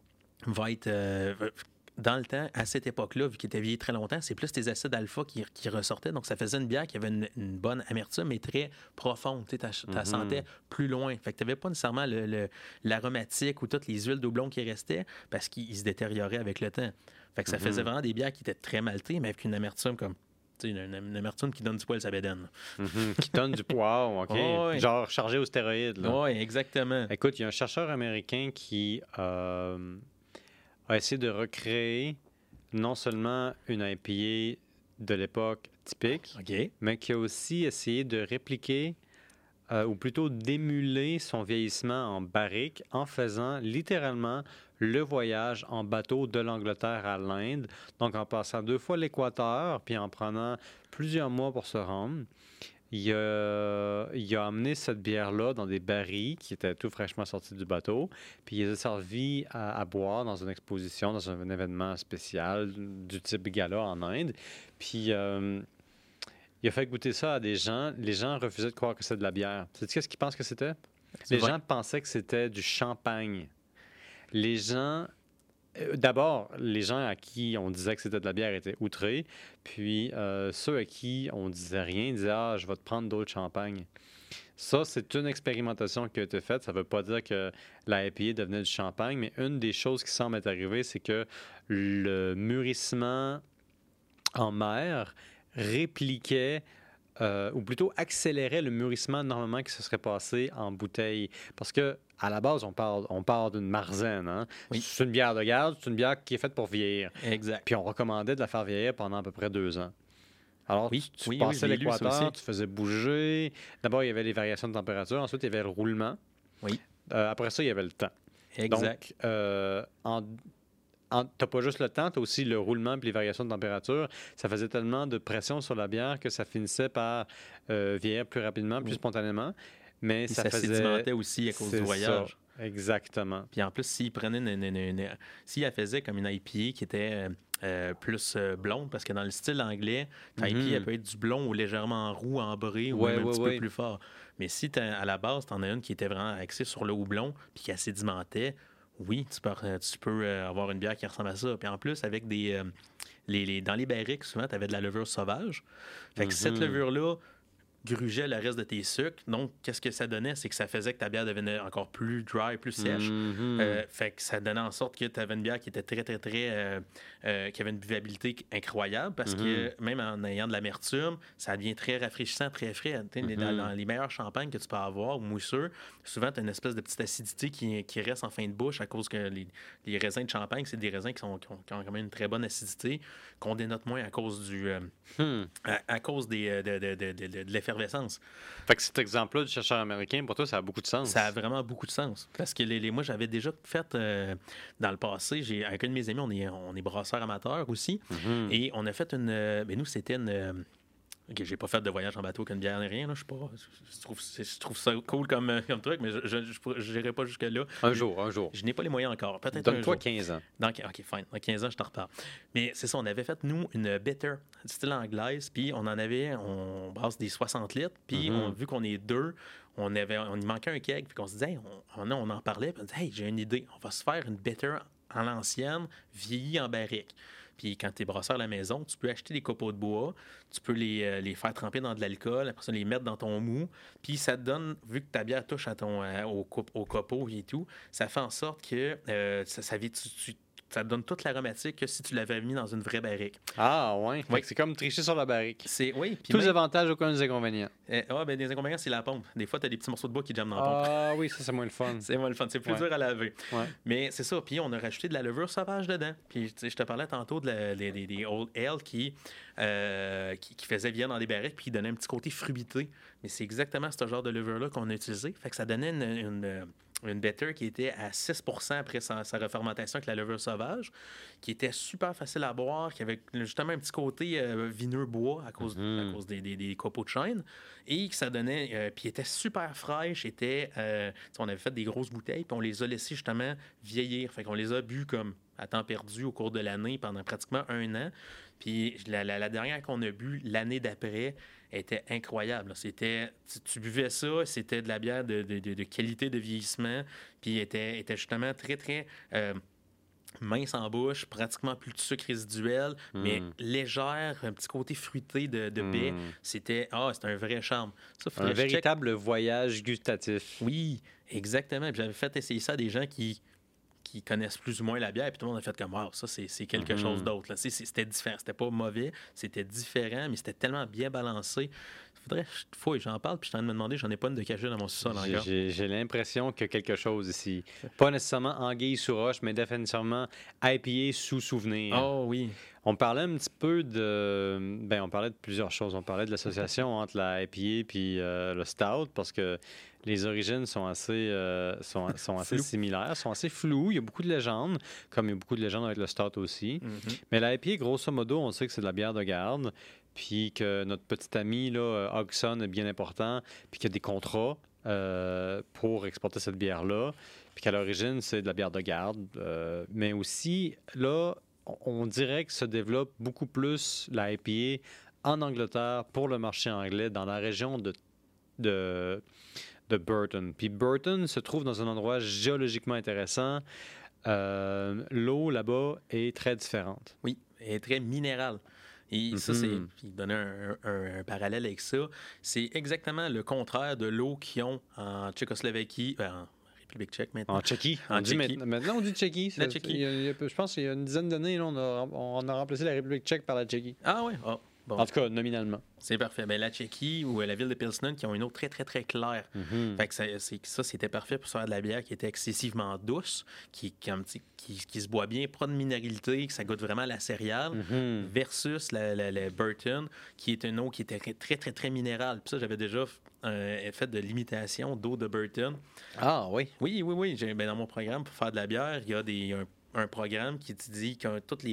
va être dans le temps, à cette époque-là, vu qu'il était vieilli très longtemps, c'est plus tes acides alpha qui ressortaient. Donc, ça faisait une bière qui avait une bonne amertume, mais très profonde. Tu la sentais plus loin. Fait que tu n'avais pas nécessairement l'aromatique ou toutes les huiles doublons qui restaient parce qu'ils se détérioraient avec le temps. Fait que ça faisait vraiment des bières qui étaient très maltées, mais avec une amertume comme... Une amertume qui donne du poil à sa bédaine. Qui donne du poids, OK. Oh, genre chargé aux stéroïdes. Oui, exactement. Écoute, il y a un chercheur américain qui... a essayé de recréer non seulement une IPA de l'époque typique, mais qui a aussi essayé de répliquer ou plutôt d'émuler son vieillissement en barrique en faisant littéralement le voyage en bateau de l'Angleterre à l'Inde, donc en passant 2 fois l'équateur, puis en prenant plusieurs mois pour se rendre. Il a amené cette bière-là dans des barils qui étaient tout fraîchement sortis du bateau, puis il les a servis à boire dans une exposition, dans un événement spécial du type gala en Inde. Puis il a fait goûter ça à des gens. Les gens refusaient de croire que c'était de la bière. Sais-tu qu'est-ce qu'ils pensent que c'était? Les gens pensaient que c'était du champagne. Les gens... D'abord, les gens à qui on disait que c'était de la bière étaient outrés. Puis ceux à qui on disait rien disaient « Ah, je vais te prendre d'autres champagnes ». Ça, c'est une expérimentation qui a été faite. Ça ne veut pas dire que la IPA devenait du champagne, mais une des choses qui semble être arrivée, c'est que le mûrissement en mer répliquait ou plutôt accélérait le mûrissement normalement qui se serait passé en bouteille. Parce que à la base, on parle d'une Marzen. Hein? Oui. C'est une bière de garde, c'est une bière qui est faite pour vieillir. Exact. Puis on recommandait de la faire vieillir pendant à peu près 2 ans. Alors, tu passais l'équateur, tu faisais bouger. D'abord, il y avait les variations de température. Ensuite, il y avait le roulement. Oui. Après ça, il y avait le temps. Exact. Donc, t'as pas juste le temps, t'as aussi le roulement et les variations de température. Ça faisait tellement de pression sur la bière que ça finissait par vieillir plus rapidement, plus spontanément. Mais Puis ça ça faisait... sédimentait aussi à cause du C'est voyage. ça, exactement. Puis en plus, s'il prenait s'il elle faisait comme une IPA qui était plus blonde, parce que dans le style anglais, ta IPA, elle peut être du blond ou légèrement roux, ambré, ou même un petit peu plus fort. Mais si à la base, tu en as une qui était vraiment axée sur le houblon, puis qui sédimentait, oui, tu peux avoir une bière qui ressemble à ça. Puis en plus, avec dans les barriques, souvent, tu avais de la levure sauvage. Fait que cette levure-là grugeait le reste de tes sucres. Donc, qu'est-ce que ça donnait? C'est que ça faisait que ta bière devenait encore plus dry, plus sèche. Fait que ça donnait en sorte que tu avais une bière qui était très, très, très... qui avait une buvabilité incroyable parce que même en ayant de l'amertume, ça devient très rafraîchissant, très frais. Dans les meilleurs champagnes que tu peux avoir, ou mousseux, souvent, tu as une espèce de petite acidité qui reste en fin de bouche à cause que les raisins de champagne, c'est des raisins qui ont quand même une très bonne acidité, qu'on dénote moins à cause à cause de l'effervescence. Fait que cet exemple-là du chercheur américain, pour toi, ça a beaucoup de sens. Ça a vraiment beaucoup de sens. Parce que moi, j'avais déjà fait dans le passé, avec un de mes amis, on est brasseurs amateurs aussi, et on a fait nous, c'était une... OK, j'ai pas fait de voyage en bateau qu'une bière ni rien. Là. Je trouve ça cool comme truc, mais je n'irai pas jusque-là. Un jour. Je n'ai pas les moyens encore. Peut-être Donne-toi un jour. 15 ans. Donc, OK, fine. Dans 15 ans, je t'en reparle. Mais c'est ça, on avait fait, nous, une bitter, style anglaise, puis on brasse des 60 litres, puis vu qu'on est deux, on y manquait un keg, puis qu'on se disait, on en parlait, puis on disait, hey, j'ai une idée, on va se faire une bitter à l'ancienne, vieillie en barrique. Puis quand tu es brasseur à la maison, tu peux acheter des copeaux de bois, tu peux les faire tremper dans de l'alcool, après ça, les mettre dans ton mou. Puis ça te donne, vu que ta bière touche au copeau et tout, ça fait en sorte que ça te donne toute l'aromatique que si tu l'avais mis dans une vraie barrique. Ah, ouais. Fait que c'est comme tricher sur la barrique. Oui. Tous les avantages, aucun des inconvénients. Les inconvénients, c'est la pompe. Des fois, tu as des petits morceaux de bois qui jamment dans la pompe. Ah oui, ça, c'est moins le fun. C'est moins le fun. C'est plus dur à laver. Ouais. Mais c'est ça. Puis on a rajouté de la levure sauvage dedans. Puis je te parlais tantôt des Old Ale qui faisaient bien dans des barriques puis qui donnaient un petit côté fruité. Mais c'est exactement ce genre de levure-là qu'on a utilisé. Fait que ça donnait une bitter qui était à 6% après sa refermentation avec la levure sauvage, qui était super facile à boire, qui avait justement un petit côté vineux bois à cause des copeaux de chêne, et que ça donnait... puis était super fraîche, on avait fait des grosses bouteilles, puis on les a laissées justement vieillir. Fait qu'on les a bu comme à temps perdu au cours de l'année pendant pratiquement 1 an. Puis la dernière qu'on a bu l'année d'après était incroyable. Tu buvais ça, c'était de la bière de qualité de vieillissement, puis était justement très, très mince en bouche, pratiquement plus de sucre résiduel, mais légère, un petit côté fruité de baie. C'était un vrai charme. Un véritable voyage gustatif. Oui, exactement. Puis j'avais fait essayer ça à des gens qui connaissent plus ou moins la bière, puis tout le monde a fait comme, wow, ça, c'est quelque chose d'autre. Là. C'était différent. C'était pas mauvais, c'était différent, mais c'était tellement bien balancé. J'en parle, puis je suis en train de me demander, j'en ai pas une de cachée dans mon sous-sol encore. J'ai l'impression qu'il y a quelque chose ici. Pas nécessairement anguille sous roche, mais définitivement IPA sous souvenir. Oh oui. On parlait un petit peu on parlait de plusieurs choses. On parlait de l'association entre la IPA puis le stout, parce que les origines sont assez similaires, sont assez floues. Il y a beaucoup de légendes, comme il y a beaucoup de légendes avec le stout aussi. Mais la IPA, grosso modo, on sait que c'est de la bière de garde, puis que notre petit ami, là, Hogson, est bien important, puis qu'il y a des contrats pour exporter cette bière-là, puis qu'à l'origine, c'est de la bière de garde. Mais aussi, là, on dirait que se développe beaucoup plus la IPA en Angleterre pour le marché anglais, dans la région de Burton. Puis Burton se trouve dans un endroit géologiquement intéressant. L'eau là-bas est très différente. Oui, elle est très minérale. Et ça, il donnait un parallèle avec ça. C'est exactement le contraire de l'eau qu'ils ont en Tchécoslovaquie, en République tchèque maintenant. En Tchéquie. Tchéquie. Maintenant, on dit Tchéquie. La Tchéquie. Je pense qu'il y a une dizaine d'années, là, on a remplacé la République tchèque par la Tchéquie. Ah oui? Oh, bon. En tout cas, nominalement. C'est parfait. Ben, la Tchéquie ou la ville de Pilsner qui ont une eau très, très, très claire. Fait que ça, c'était parfait pour faire de la bière qui était excessivement douce, qui se boit bien, pas de minéralité, que ça goûte vraiment la céréale, versus la Burton, qui est une eau qui était très, très, très minérale. Puis ça, j'avais déjà fait de l'imitation d'eau de Burton. Ah oui? Oui. Dans mon programme, pour faire de la bière, il y a un programme qui te dit que toutes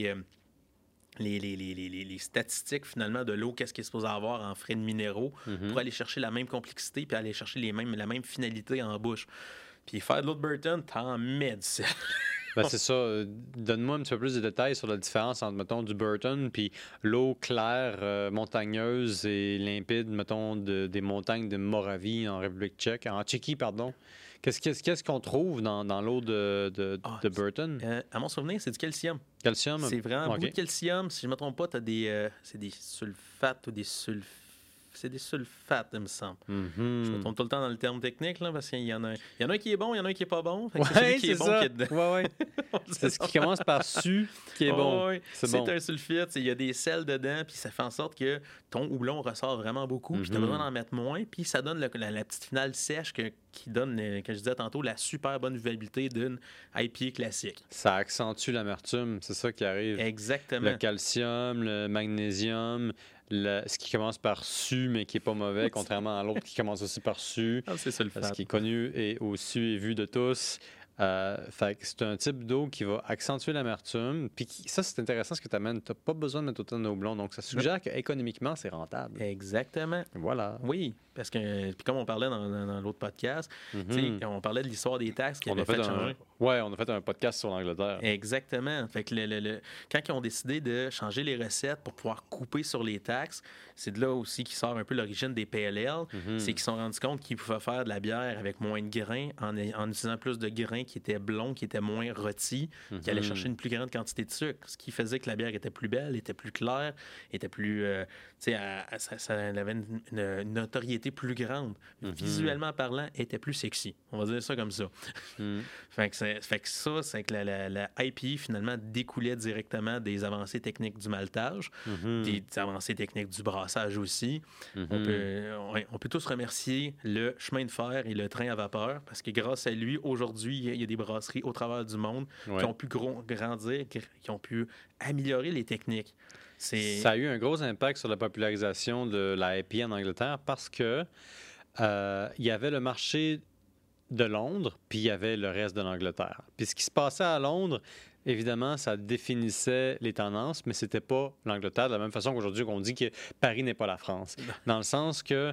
les statistiques finalement de l'eau, qu'est-ce qu'il est supposé avoir en frais de minéraux pour aller chercher la même complexité puis aller chercher la même finalité en bouche. Puis faire de l'eau de Burton, t'en mets du sel. Ben, c'est ça. Donne-moi un petit peu plus de détails sur la différence entre, mettons, du Burton puis l'eau claire, montagneuse et limpide, mettons, des montagnes de Moravie en République tchèque, en Tchéquie, pardon. Qu'est-ce qu'on trouve dans l'eau de Burton? À mon souvenir, c'est du calcium. Calcium? C'est vraiment beaucoup de calcium. Si je ne me trompe pas, tu as c'est des sulfates ou des sulfates. C'est des sulfates, il me semble. Je me trompe tout le temps dans le terme technique, là, parce qu'il y en a un qui est bon, il y en a un qui est pas bon. Oui, c'est ça. C'est ce qui commence par su qui est bon. Ouais. C'est bon. Un sulfite, il y a des sels dedans, puis ça fait en sorte que ton houblon ressort vraiment beaucoup, puis tu as besoin d'en mettre moins, puis ça donne la petite finale sèche qui donne, comme je disais tantôt, la super bonne vivabilité d'une IPA classique. Ça accentue l'amertume, c'est ça qui arrive. Exactement. Le calcium, le magnésium, ce qui commence par su, mais qui n'est pas mauvais, contrairement à l'autre qui commence aussi par su. C'est sulfate. Ce qui est connu et au su et vu de tous. Fait que c'est un type d'eau qui va accentuer l'amertume. Puis ça, c'est intéressant ce que tu amènes. Tu n'as pas besoin de mettre autant de houblon. Donc, ça suggère qu'économiquement, c'est rentable. Exactement. Voilà. Oui, parce que, puis comme on parlait dans l'autre podcast, on parlait de l'histoire des taxes qui avaient fait changer. Oui, on a fait un podcast sur l'Angleterre. Exactement. Fait que quand ils ont décidé de changer les recettes pour pouvoir couper sur les taxes, c'est de là aussi qui sort un peu l'origine des PLL. C'est qu'ils se sont rendus compte qu'ils pouvaient faire de la bière avec moins de grains en utilisant plus de grains qui étaient blonds, qui étaient moins rôtis, qui allaient chercher une plus grande quantité de sucre, ce qui faisait que la bière était plus belle, était plus claire, était plus... ça avait une notoriété plus grande. Visuellement parlant, était plus sexy. On va dire ça comme ça. Fait que ça, c'est que la IPA, finalement, découlait directement des avancées techniques du maltage, des avancées techniques du brassage aussi. On peut tous remercier le chemin de fer et le train à vapeur, parce que grâce à lui, aujourd'hui, il y a des brasseries au travers du monde qui ont pu grandir, qui ont pu améliorer les techniques. Ça a eu un gros impact sur la popularisation de la IPA en Angleterre parce que il y avait le marché de Londres, puis il y avait le reste de l'Angleterre. Puis ce qui se passait à Londres, évidemment, ça définissait les tendances, mais c'était pas l'Angleterre de la même façon qu'aujourd'hui qu'on dit que Paris n'est pas la France. Dans le sens que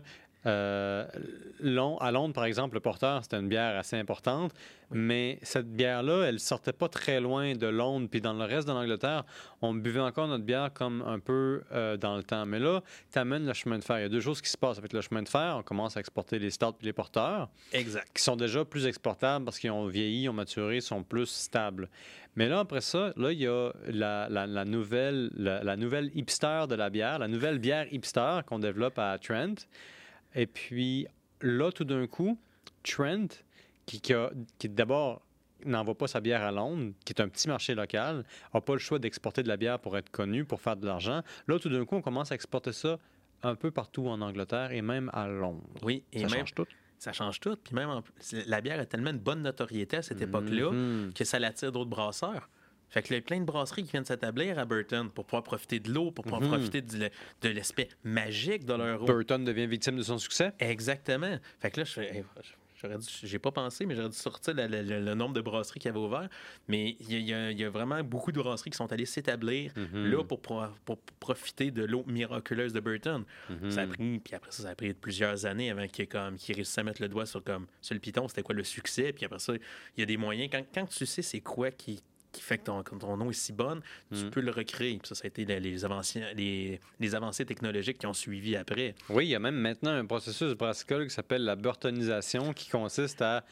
à Londres, par exemple, le porter, c'était une bière assez importante, mais cette bière-là, elle sortait pas très loin de Londres. Puis dans le reste de l'Angleterre, on buvait encore notre bière comme un peu dans le temps. Mais là, tu amènes le chemin de fer. Il y a deux choses qui se passent avec le chemin de fer. On commence à exporter les stouts et les porteurs, qui sont déjà plus exportables parce qu'ils ont vieilli, ont maturé, sont plus stables. Mais là, après ça, là, il y a la nouvelle hipster de la bière, la nouvelle bière hipster qu'on développe à Trent. Et puis là, tout d'un coup, Trent, qui d'abord n'envoie pas sa bière à Londres, qui est un petit marché local, n'a pas le choix d'exporter de la bière pour être connu, pour faire de l'argent. Là, tout d'un coup, on commence à exporter ça un peu partout en Angleterre et même à Londres. Oui, et ça change tout. Ça change tout. Puis même, la bière a tellement une bonne notoriété à cette époque-là que ça l'attire d'autres brasseurs. Fait que il y a plein de brasseries qui viennent s'établir à Burton pour pouvoir profiter de l'eau, pour pouvoir profiter de l'aspect magique de leur eau. Burton devient victime de son succès. Exactement. Fait que là, j'ai pas pensé, mais j'aurais dû sortir le nombre de brasseries qui avaient ouvert. Mais il y a vraiment beaucoup de brasseries qui sont allées s'établir là pour profiter de l'eau miraculeuse de Burton. Ça a pris, puis après ça a pris plusieurs années avant qu'ils réussissent à mettre le doigt sur le piton, c'était quoi le succès. Puis après ça, il y a des moyens. Quand tu sais c'est quoi qui fait que ton eau est si bonne, tu peux le recréer. Puis ça a été les avancées technologiques qui ont suivi après. Oui, il y a même maintenant un processus brassicole qui s'appelle la burtonisation, qui consiste à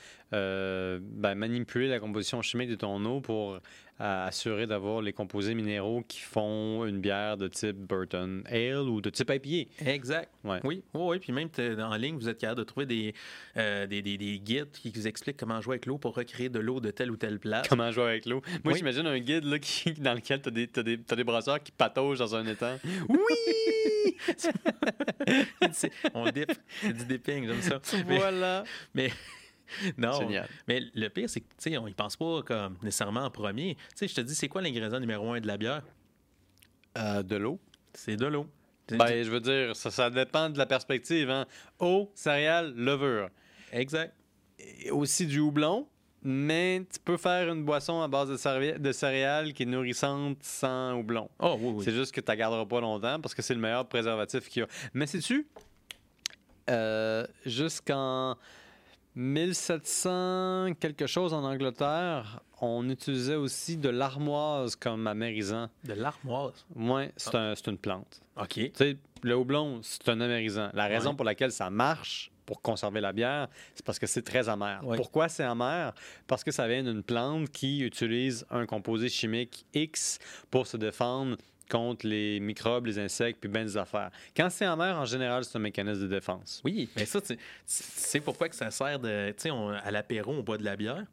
manipuler la composition chimique de ton eau pour assurer d'avoir les composés minéraux qui font une bière de type Burton Ale ou de type IPA. Exact. Ouais. Oui. Puis même en ligne, vous êtes capable de trouver des guides qui vous expliquent comment jouer avec l'eau pour recréer de l'eau de telle ou telle place. Comment jouer avec l'eau. Moi, j'imagine un guide là, dans lequel t'as des brasseurs qui pataugent dans un étang. Oui! On dip. C'est du dipping, j'aime ça. Voilà. Mais non. Génial. Mais le pire, c'est que on y pense pas comme nécessairement en premier. Je te dis, c'est quoi l'ingrédient numéro 1 de la bière? De l'eau. C'est de l'eau. Je veux dire, ça dépend de la perspective. Hein? Eau, céréales, levure. Exact. Et aussi du houblon, mais tu peux faire une boisson à base de céréales qui est nourrissante sans houblon. Oh, oui, oui. C'est juste que tu ne la garderas pas longtemps parce que c'est le meilleur préservatif qu'il y a. Mais sais-tu, jusqu'en 1700 quelque chose en Angleterre, on utilisait aussi de l'armoise comme amérisant. De l'armoise? Oui, c'est une plante. OK. Tu sais, le houblon, c'est un amérisant. La raison pour laquelle ça marche pour conserver la bière, c'est parce que c'est très amer. Ouais. Pourquoi c'est amer? Parce que ça vient d'une plante qui utilise un composé chimique X pour se défendre contre les microbes, les insectes, puis bien des affaires. Quand c'est amer, en général, c'est un mécanisme de défense. Oui, mais ça, tu sais pourquoi que ça sert de... Tu sais, à l'apéro, on boit de la bière?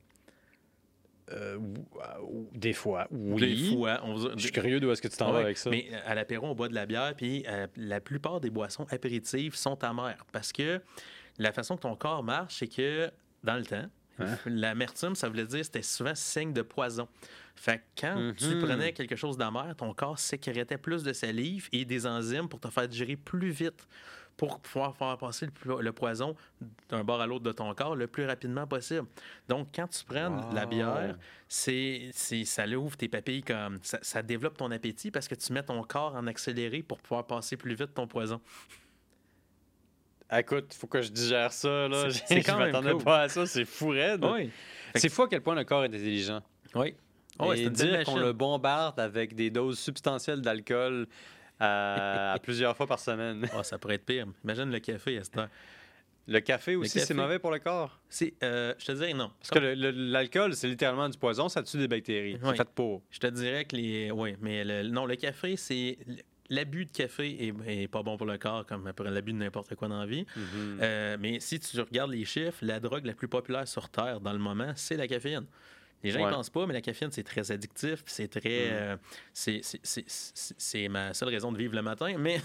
Des fois, oui. Des fois. Je suis curieux d'où est-ce que tu t'en vas avec ça. Mais à l'apéro, on boit de la bière, puis la plupart des boissons apéritives sont amères. Parce que la façon que ton corps marche, c'est que, dans le temps, l'amertume, ça voulait dire c'était souvent signe de poison. Fait que quand tu prenais quelque chose d'amer, ton corps sécrétait plus de salive et des enzymes pour te faire digérer plus vite, pour pouvoir faire passer le poison d'un bord à l'autre de ton corps le plus rapidement possible. Donc, quand tu prends la bière, ça ouvre tes papilles comme... Ça développe ton appétit parce que tu mets ton corps en accéléré pour pouvoir passer plus vite ton poison. Écoute, il faut que je digère ça. Là. C'est quand même m'attendais cool. pas à ça. C'est fou raide. Oui. C'est fou à quel point le corps est intelligent. Oui. Et c'est une dire belle qu'on machine. le bombarde avec des doses substantielles d'alcool à plusieurs fois par semaine. Oh, ça pourrait être pire. Imagine le café à cette heure. Le café aussi, café. c'est mauvais pour le corps. Je te dirais non. Parce que l'alcool, c'est littéralement du poison, ça tue des bactéries. Oui. C'est fait pour. Je te dirais que oui, mais le café, c'est... L'abus de café est pas bon pour le corps, comme l'abus de n'importe quoi dans la vie. Mais si tu regardes les chiffres, la drogue la plus populaire sur Terre dans le moment, c'est la caféine. Les gens ne pensent pas, mais la caféine, c'est très addictif. C'est très... c'est ma seule raison de vivre le matin, mais...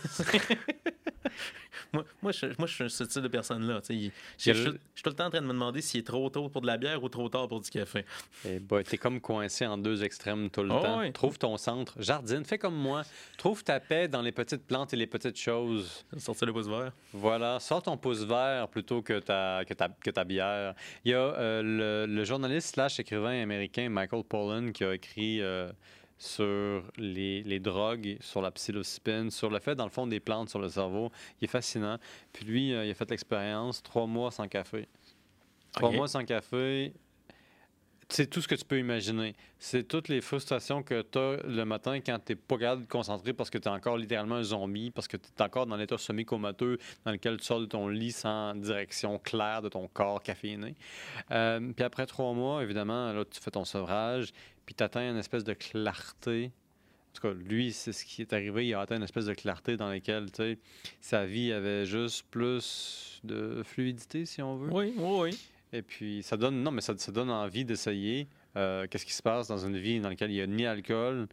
moi, je suis ce type de personne-là. Je suis tout le temps en train de me demander s'il est trop tôt pour de la bière ou trop tard pour du café. T'es comme coincé en deux extrêmes tout le temps. Oui. Trouve ton centre. Jardine, fais comme moi. Trouve ta paix dans les petites plantes et les petites choses. Sortir le pouce vert. Voilà, sors ton pouce vert plutôt que ta bière. Il y a le journaliste / écrivain américain Michael Pollan qui a écrit sur les drogues, sur la psilocybine, sur le fait, dans le fond, des plantes sur le cerveau. Il est fascinant. Puis lui, il a fait l'expérience 3 mois sans café. 3 mois sans café, c'est tout ce que tu peux imaginer. C'est toutes les frustrations que tu as le matin quand tu n'es pas capable de te concentrer parce que tu es encore littéralement un zombie, parce que tu es encore dans l'état semi-comateux dans lequel tu sors de ton lit sans direction claire de ton corps caféiné. Puis après 3 mois, évidemment, là, tu fais ton sevrage, puis tu atteins une espèce de clarté. En tout cas, lui, c'est ce qui est arrivé. Il a atteint une espèce de clarté dans laquelle, tu sais, sa vie avait juste plus de fluidité, si on veut. Oui. Et puis, ça donne envie d'essayer qu'est-ce qui se passe dans une vie dans laquelle il n'y a ni alcool,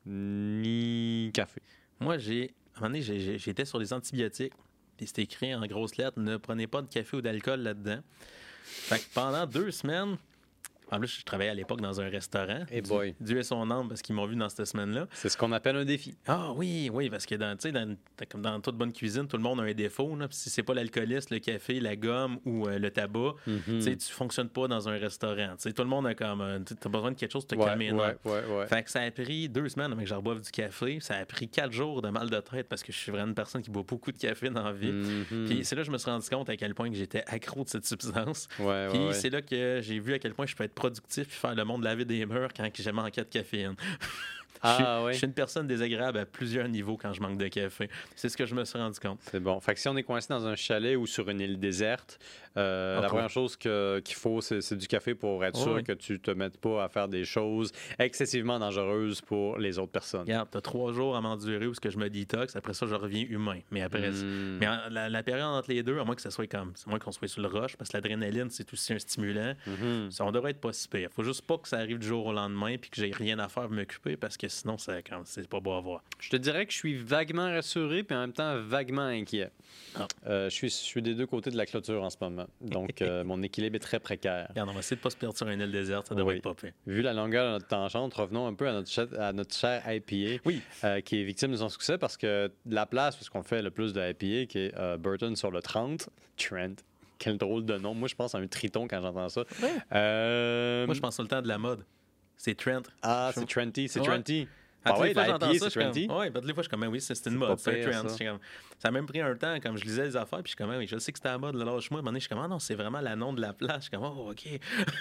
ni café. Moi, à un moment donné, j'étais sur les antibiotiques, puis c'était écrit en grosses lettres, ne prenez pas de café ou d'alcool là-dedans. Fait que pendant 2 semaines, en plus, je travaillais à l'époque dans un restaurant. Hey boy. Dieu est son âme parce qu'ils m'ont vu dans cette semaine-là. C'est ce qu'on appelle un défi. Ah oui, parce que comme dans toute bonne cuisine, tout le monde a un défaut. Là. Puis si c'est pas l'alcoolisme, le café, la gomme ou le tabac, tu fonctionnes pas dans un restaurant. T'sais, tout le monde a comme... t'as besoin de quelque chose de te calmer. Ouais. Fait que ça a pris 2 semaines avant que je reboive du café. Ça a pris 4 jours de mal de tête parce que je suis vraiment une personne qui boit beaucoup de café dans la vie. Puis c'est là que je me suis rendu compte à quel point que j'étais accro de cette substance. Puis c'est là que j'ai vu à quel point je peux être productif puis faire le monde laver des murs quand j'ai manqué de caféine. Je suis une personne désagréable à plusieurs niveaux quand je manque de café. C'est ce que je me suis rendu compte. C'est bon. Fait que si on est coincé dans un chalet ou sur une île déserte, la première chose qu'il faut, c'est du café pour être sûr que tu te mettes pas à faire des choses excessivement dangereuses pour les autres personnes. Regarde, t'as 3 jours à m'endurer où ce que je me détoxe. Après ça, je reviens humain. Mais après, la période entre les deux, à moins que ça soit à moins qu'on soit sur le rush, parce que l'adrénaline, c'est aussi un stimulant. On devrait être pas si pire. Faut juste pas que ça arrive du jour au lendemain puis que j'ai rien à faire pour m'occuper parce que sinon, c'est pas beau à voir. Je te dirais que je suis vaguement rassuré puis en même temps vaguement inquiet. Je suis des deux côtés de la clôture en ce moment. Donc, mon équilibre est très précaire. Regarde, on va essayer de pas se perdre sur une île déserte. Ça devrait être pas pire. Vu la longueur de notre tangente, revenons un peu à notre cher IPA, qui est victime de son succès parce que la place où on fait le plus de IPA, qui est Burton sur le 30, Trent. Quel drôle de nom. Moi, je pense à un triton quand j'entends ça. Ouais. Moi, je pense tout le temps de la mode. C'est Trent. Ah, c'est Trenty. C'est Ouais. Trenty. Ah, Ah ouais, fois, la j'entends IPA, ça, c'est Trenty. Oui, toutes les fois, je suis comme, oui, c'est une pas mode, c'est un pire, trend. ça. Ça a même pris un temps, comme je lisais les affaires, puis je suis comme, oui, je sais que c'était la mode, là, lâche-moi. À un moment donné, je suis comme, ah non, c'est vraiment le nom de la place. Je suis comme, oh, OK.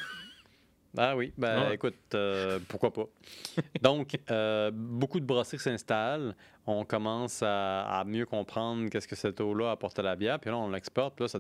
Ah oui, ben Ouais. écoute, pourquoi pas. Donc, beaucoup de brasseries s'installent. On commence à mieux comprendre qu'est-ce que cette eau-là apporte à la bière. Puis là, on l'exporte. Puis là,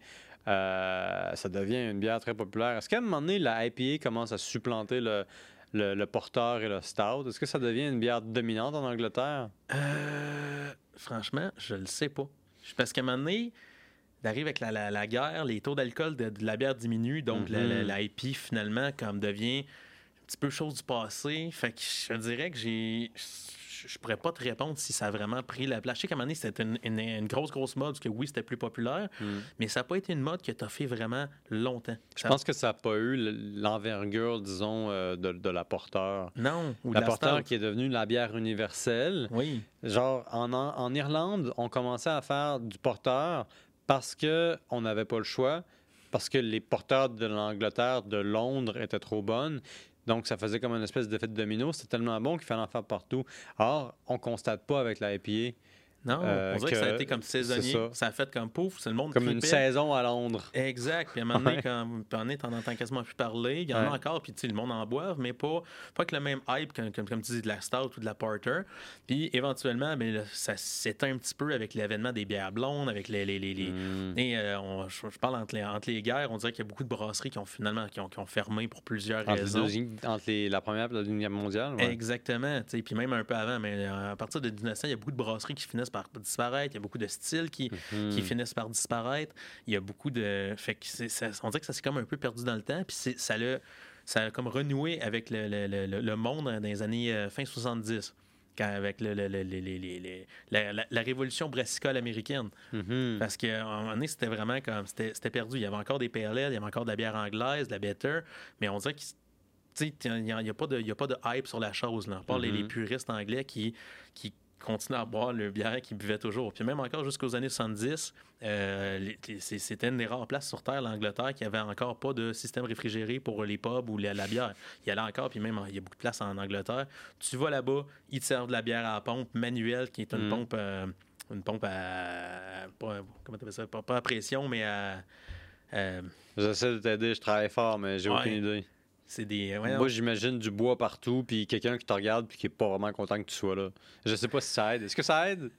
ça devient une bière très populaire. Est-ce qu'à un moment donné, la IPA commence à supplanter le porter et le stout? Est-ce que ça devient une bière dominante en Angleterre? Franchement, je le sais pas. Parce qu'à un moment donné, d'arriver avec la guerre, les taux d'alcool de la bière diminuent, donc la IP, finalement, comme devient un petit peu chose du passé. Fait que je dirais que je pourrais pas te répondre si ça a vraiment pris la place. Je sais qu'à un moment donné, c'était une grosse mode, parce que oui, c'était plus populaire, mais ça n'a pas été une mode qui a fait vraiment longtemps. Je pense que ça n'a pas eu l'envergure, disons, de la porter. Non, ou de La la porter stout. qui est devenue la bière universelle. Oui. Genre, en Irlande, on commençait à faire du porter parce qu'on n'avait pas le choix, parce que les porteurs de l'Angleterre, de Londres, étaient trop bonnes. Donc, ça faisait comme une espèce d'effet de domino. C'était tellement bon qu'il fallait en faire partout. Or, on ne constate pas avec la IPA. Non, on dirait que ça a été comme c'est saisonnier. ça. Ça a fait comme pouf, c'est le monde Comme une tripait. saison à Londres. Exact. Puis à un moment donné, Ouais. quand t'en entends quasiment plus parler, il y en a Ouais. encore, puis tu sais, le monde en boive, mais pas avec le même hype comme tu dis, de la stout ou de la porter. Puis éventuellement, ben, là, ça s'éteint un petit peu avec l'avènement des bières blondes, avec les. Et je parle entre les guerres, on dirait qu'il y a beaucoup de brasseries qui ont finalement qui ont fermé pour plusieurs raisons. La première et la Deuxième Guerre mondiale. Ouais. Exactement. tu sais, Puis même un peu avant, mais à partir de 1900, il y a beaucoup de brasseries qui finissent par disparaître. Il y a beaucoup de styles qui finissent par disparaître. Il y a beaucoup de. Fait que on dirait que ça s'est comme un peu perdu dans le temps. Puis ça a comme renoué avec le monde dans les années fin 70. Avec la révolution brassicole américaine. Parce qu'à un moment donné, c'était vraiment comme. C'était perdu. Il y avait encore des PLL, il y avait encore de la bière anglaise, de la better. Mais on dirait qu'il n'y a pas de hype sur la chose, là, à part les puristes anglais qui continuent à boire le bière qu'ils buvaient toujours. Puis même encore jusqu'aux années 70, c'était une des rares places sur Terre, l'Angleterre, qui avait encore pas de système réfrigéré pour les pubs ou la bière. Il y en a encore, puis même il y a beaucoup de places en Angleterre. Tu vas là-bas, ils te servent de la bière à la pompe manuelle, qui est une pompe à... Comment tu appelles ça? Pas à pression, mais à... J'essaie de t'aider, je travaille fort, mais j'ai aucune idée. C'est des... Moi, j'imagine du bois partout, puis quelqu'un qui te regarde, puis qui est pas vraiment content que tu sois là. Je sais pas si ça aide. Est-ce que ça aide?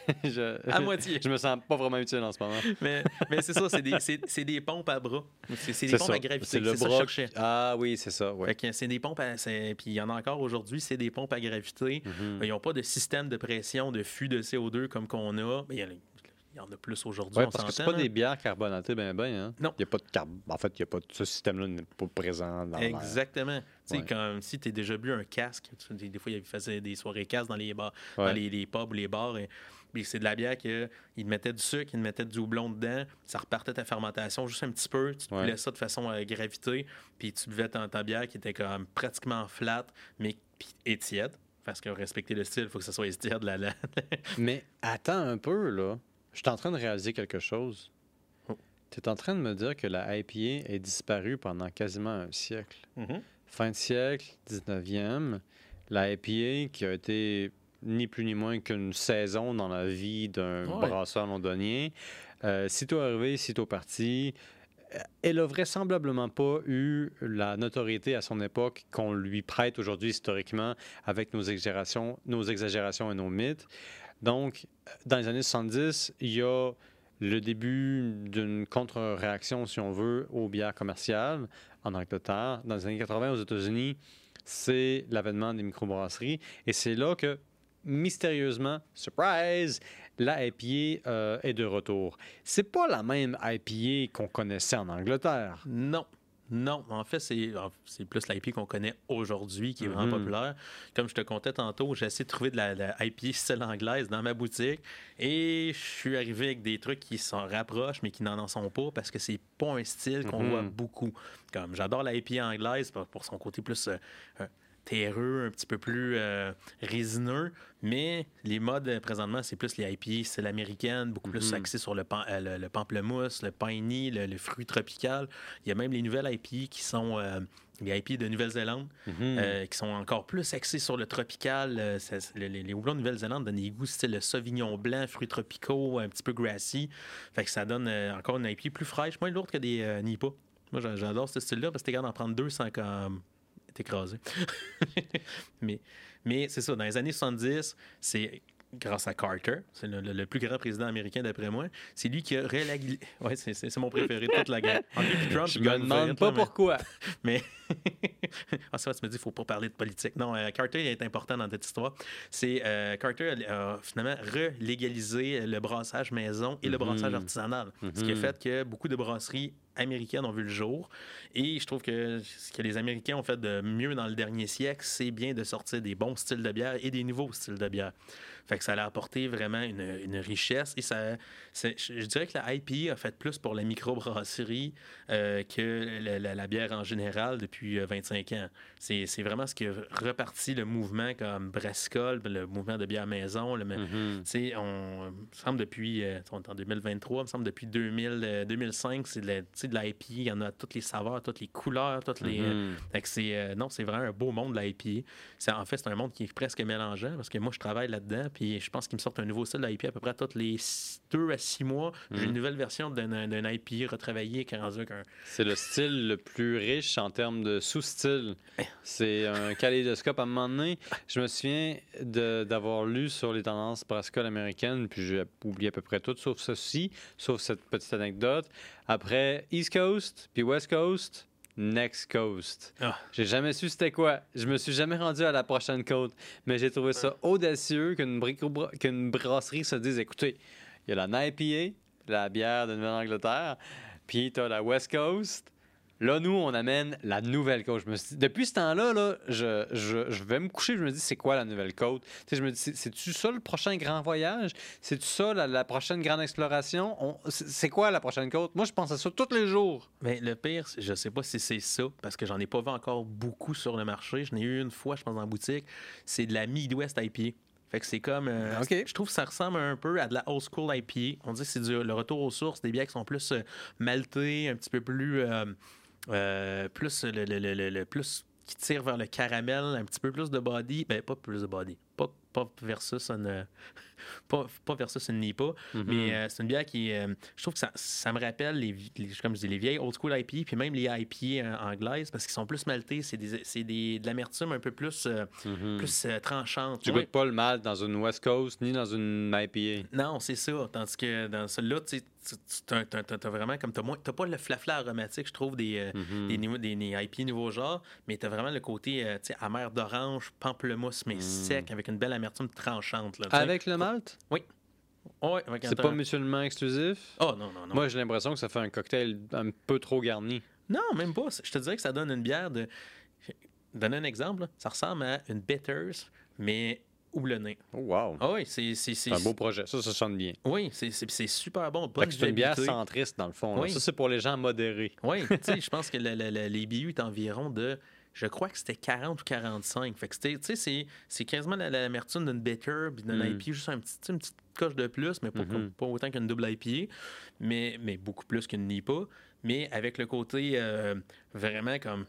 À moitié. Je me sens pas vraiment utile en ce moment. mais c'est ça, c'est des pompes à bras. C'est des pompes à gravité. C'est le ça que bras. je cherchais. Ah oui, c'est ça. Ouais. Fait que c'est des pompes puis il y en a encore aujourd'hui, c'est des pompes à gravité. Ils n'ont pas de système de pression, de fût de CO2 comme qu'on a. Mais il y en a plus aujourd'hui, Ouais, on parce que c'est s'entend. pas des bières carbonatées, hein? Non. Il y a pas de En fait, il y a pas ce système-là n'est pas présent dans l'air. Exactement. Tu sais, Ouais. comme si tu as déjà bu un casque, des fois, ils faisaient des soirées casques dans les bars, Ouais. dans les pubs ou les bars. Puis c'est de la bière qu'ils mettaient du sucre, ils mettaient du houblon dedans, ça repartait ta fermentation juste un petit peu, tu te coulais ça de façon à gravité, puis tu buvais ta bière qui était comme pratiquement flat, mais et tiède. Parce que respecter le style, il faut que ça soit tiède. Mais attends un peu, là. Je suis en train de réaliser quelque chose. Oh. Tu es en train de me dire que la IPA est disparue pendant quasiment un siècle. Fin de siècle, 19e, la IPA qui a été ni plus ni moins qu'une saison dans la vie d'un brasseur londonien. Sitôt arrivé, sitôt parti. Elle a vraisemblablement pas eu la notoriété à son époque qu'on lui prête aujourd'hui historiquement avec nos exagérations et nos mythes. Donc, dans les années 70, il y a le début d'une contre-réaction, si on veut, aux bières commerciales en Angleterre. Dans les années 80, aux États-Unis, c'est l'avènement des microbrasseries. Et c'est là que, mystérieusement, surprise, la IPA est de retour. C'est pas la même IPA qu'on connaissait en Angleterre. Non, en fait, c'est plus l'IPA qu'on connaît aujourd'hui qui est vraiment populaire. Comme je te contais tantôt, j'ai essayé de trouver de la IPA style anglaise dans ma boutique et je suis arrivé avec des trucs qui s'en rapprochent mais qui n'en sont pas parce que c'est pas un style qu'on voit beaucoup. Comme j'adore la IPA anglaise pour son côté plus terreux, un petit peu plus résineux. Mais les modes, présentement, c'est plus les IPA, c'est l'américaine, beaucoup plus axé sur le pamplemousse, le piney, le fruit tropical. Il y a même les nouvelles IPA qui sont les IPA de Nouvelle-Zélande, qui sont encore plus axés sur le tropical. Les houblons de Nouvelle-Zélande donnent des goûts style le Sauvignon blanc, fruits tropicaux, un petit peu grassy. Fait que ça donne encore une IPA plus fraîche, moins lourde que des Nipa. Moi, j'adore ce style-là parce que t'es capable d'en prendre deux sans comme t'écraser. mais c'est ça, dans les années 70, c'est grâce à Carter, c'est le plus grand président américain d'après moi, c'est lui qui a réalisé... Ouais, c'est mon préféré de toute la guerre. Je me demande pas pourquoi. Mais... ça va, tu me dis, il ne faut pas parler de politique. Non, Carter est important dans cette histoire. Carter a finalement relégalisé le brassage maison et le brassage artisanal. Ce qui a fait que beaucoup de brasseries américaines ont vu le jour. Et je trouve que ce que les Américains ont fait de mieux dans le dernier siècle, c'est bien de sortir des bons styles de bière et des nouveaux styles de bière. Fait que ça a apporté vraiment une richesse. Et je dirais que la IPA a fait plus pour la microbrasserie que la bière en général depuis 25 ans. C'est vraiment ce qui a reparti le mouvement comme brassicole, le mouvement de bière maison. On semble depuis, on est en 2023, il me semble depuis 2005, c'est de la IPA. Il y en a toutes les saveurs, toutes les couleurs, toutes les... c'est vraiment un beau monde, la IPA. En fait, c'est un monde qui est presque mélangeant parce que moi, je travaille là-dedans, puis je pense qu'ils me sortent un nouveau style d'IPA à peu près tous les 2 à 6 mois. J'ai une nouvelle version d'un IPA retravaillé qui est rendu qu'un... C'est le style le plus riche en termes de sous-style. C'est un kaléidoscope. À un moment donné, je me souviens d'avoir lu sur les tendances brassicoles américaines, puis j'ai oublié à peu près tout, sauf ceci, sauf cette petite anecdote. Après East Coast, puis West Coast... Next Coast. J'ai jamais su c'était quoi. Je me suis jamais rendu à la prochaine côte. Mais j'ai trouvé ça audacieux qu'une brasserie se dise, écoutez, il y a la IPA, la bière de Nouvelle-Angleterre, puis t'as la West Coast. Là, nous, on amène la nouvelle côte. Je me suis dit, depuis ce temps-là, là, je vais me coucher, je me dis, c'est quoi la nouvelle côte? T'sais, je me dis, c'est-tu ça le prochain grand voyage? C'est-tu ça la prochaine grande exploration? C'est quoi la prochaine côte? Moi, je pense à ça tous les jours. Mais le pire, je sais pas si c'est ça, parce que j'en ai pas vu encore beaucoup sur le marché. J'en ai eu une fois, je pense, en boutique. C'est de la Midwest IPA. Fait que c'est comme... Je trouve que ça ressemble un peu à de la old school IPA. On dit que c'est le retour aux sources, des bières qui sont plus maltées, un petit peu plus... plus plus qui tire vers le caramel, un petit peu plus de body, pas plus de body, pas versus une pas versus une Nipa, mais c'est une bière qui je trouve que ça me rappelle comme je dis, les vieilles old school IPA, puis même les IPA anglaises, parce qu'ils sont plus maltés, c'est de l'amertume un peu plus plus tranchante. Tu goûtes pas le malt dans une West Coast ni dans une IPA. Non, c'est ça, tandis que dans celle-là, t'as vraiment comme t'as pas le flafla aromatique, je trouve, des IPA nouveau genre, mais t'as vraiment le côté amer d'orange, pamplemousse, mais sec, avec une belle amertume tranchante. Là, avec le malt? Oui. C'est pas mutuellement exclusif? Oh non. Moi, j'ai l'impression que ça fait un cocktail un peu trop garni. Non, même pas. Je te dirais que ça donne une bière de... Donner un exemple, là. Ça ressemble à une bitters, mais houblonnée. Oh, wow! Ah oui, c'est un beau projet. Ça sonne bien. Oui, c'est super bon. C'est une bière centriste, dans le fond. Oui. Ça, c'est pour les gens modérés. Oui, tu sais, je pense que les BU est environ de... Je crois que c'était 40 ou 45. Fait que c'est quasiment l'amertume d'une bitter puis d'une IPA, juste une petite coche de plus, mais pas autant qu'une double IPA, mais beaucoup plus qu'une Nipa. Mais avec le côté vraiment comme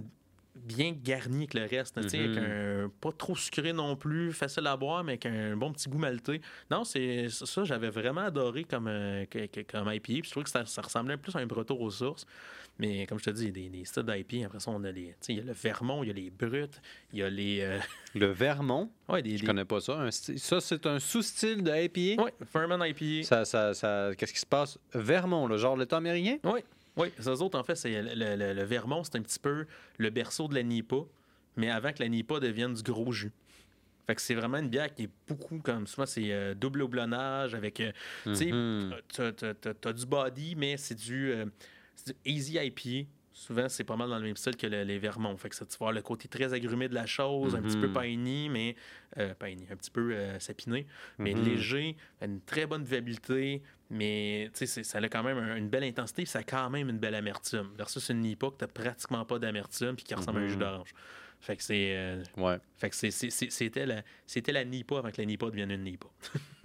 bien garni que le reste, avec pas trop sucré non plus, facile à boire, mais avec un bon petit goût maltais. Non, c'est ça, j'avais vraiment adoré comme IPA, puis je trouvais que ça ressemblait plus à un retour aux sources. Mais comme je te dis, il y a des styles d'IPA. Après ça, on a il y a le Vermont, il y a les Bruts, il y a les... Le Vermont? Oui, je connais pas ça. Ça, c'est un sous-style de IPA? Oui, Vermont IPA. Qu'est-ce qui se passe? Vermont, le genre l'État américain? Oui, ces autres, en fait, c'est le Vermont, c'est un petit peu le berceau de la Nipa, mais avant que la Nipa devienne du gros jus. Fait que c'est vraiment une bière qui est beaucoup comme souvent c'est double houblonnage avec tu sais t'as du body mais c'est du easy IPA. Souvent c'est pas mal dans le même style que les Vermont. Fait que ça, tu vas avoir le côté très agrumé de la chose, un petit peu piney, mais un petit peu sapiné, mais léger, une très bonne viabilité, mais ça a quand même une belle intensité, puis ça a quand même une belle amertume versus une Nipa que t'as pratiquement pas d'amertume puis qui ressemble à un jus d'orange. Fait que c'est... Ouais. Fait que c'était la NIPA avant que la NIPA devienne une NIPA.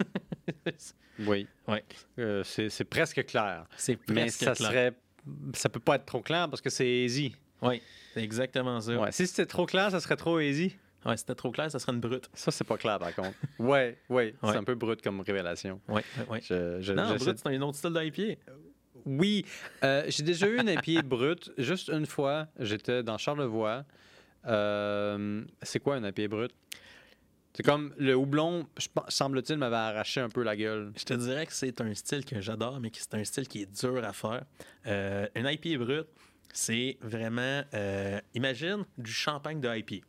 Oui. Ouais. C'est presque clair. C'est presque Mais ça clair. ça peut pas être trop clair parce que c'est easy. Oui, c'est exactement ça. Ouais. Si c'était trop clair, ça serait trop easy. Ouais, si c'était trop clair, ça serait une brute. Ça, c'est pas clair, par contre. Ouais. Ouais. C'est un peu brut comme révélation. Oui. Non, brute, c'est un autre style d'IPA. Oui. J'ai déjà eu une IPA brute. Juste une fois, j'étais dans Charlevoix. C'est quoi une IPA brute? C'est comme le houblon, semble-t-il, m'avait arraché un peu la gueule. Je te dirais que c'est un style que j'adore, mais que c'est un style qui est dur à faire. Une IPA brute, c'est vraiment... imagine du champagne de IPA.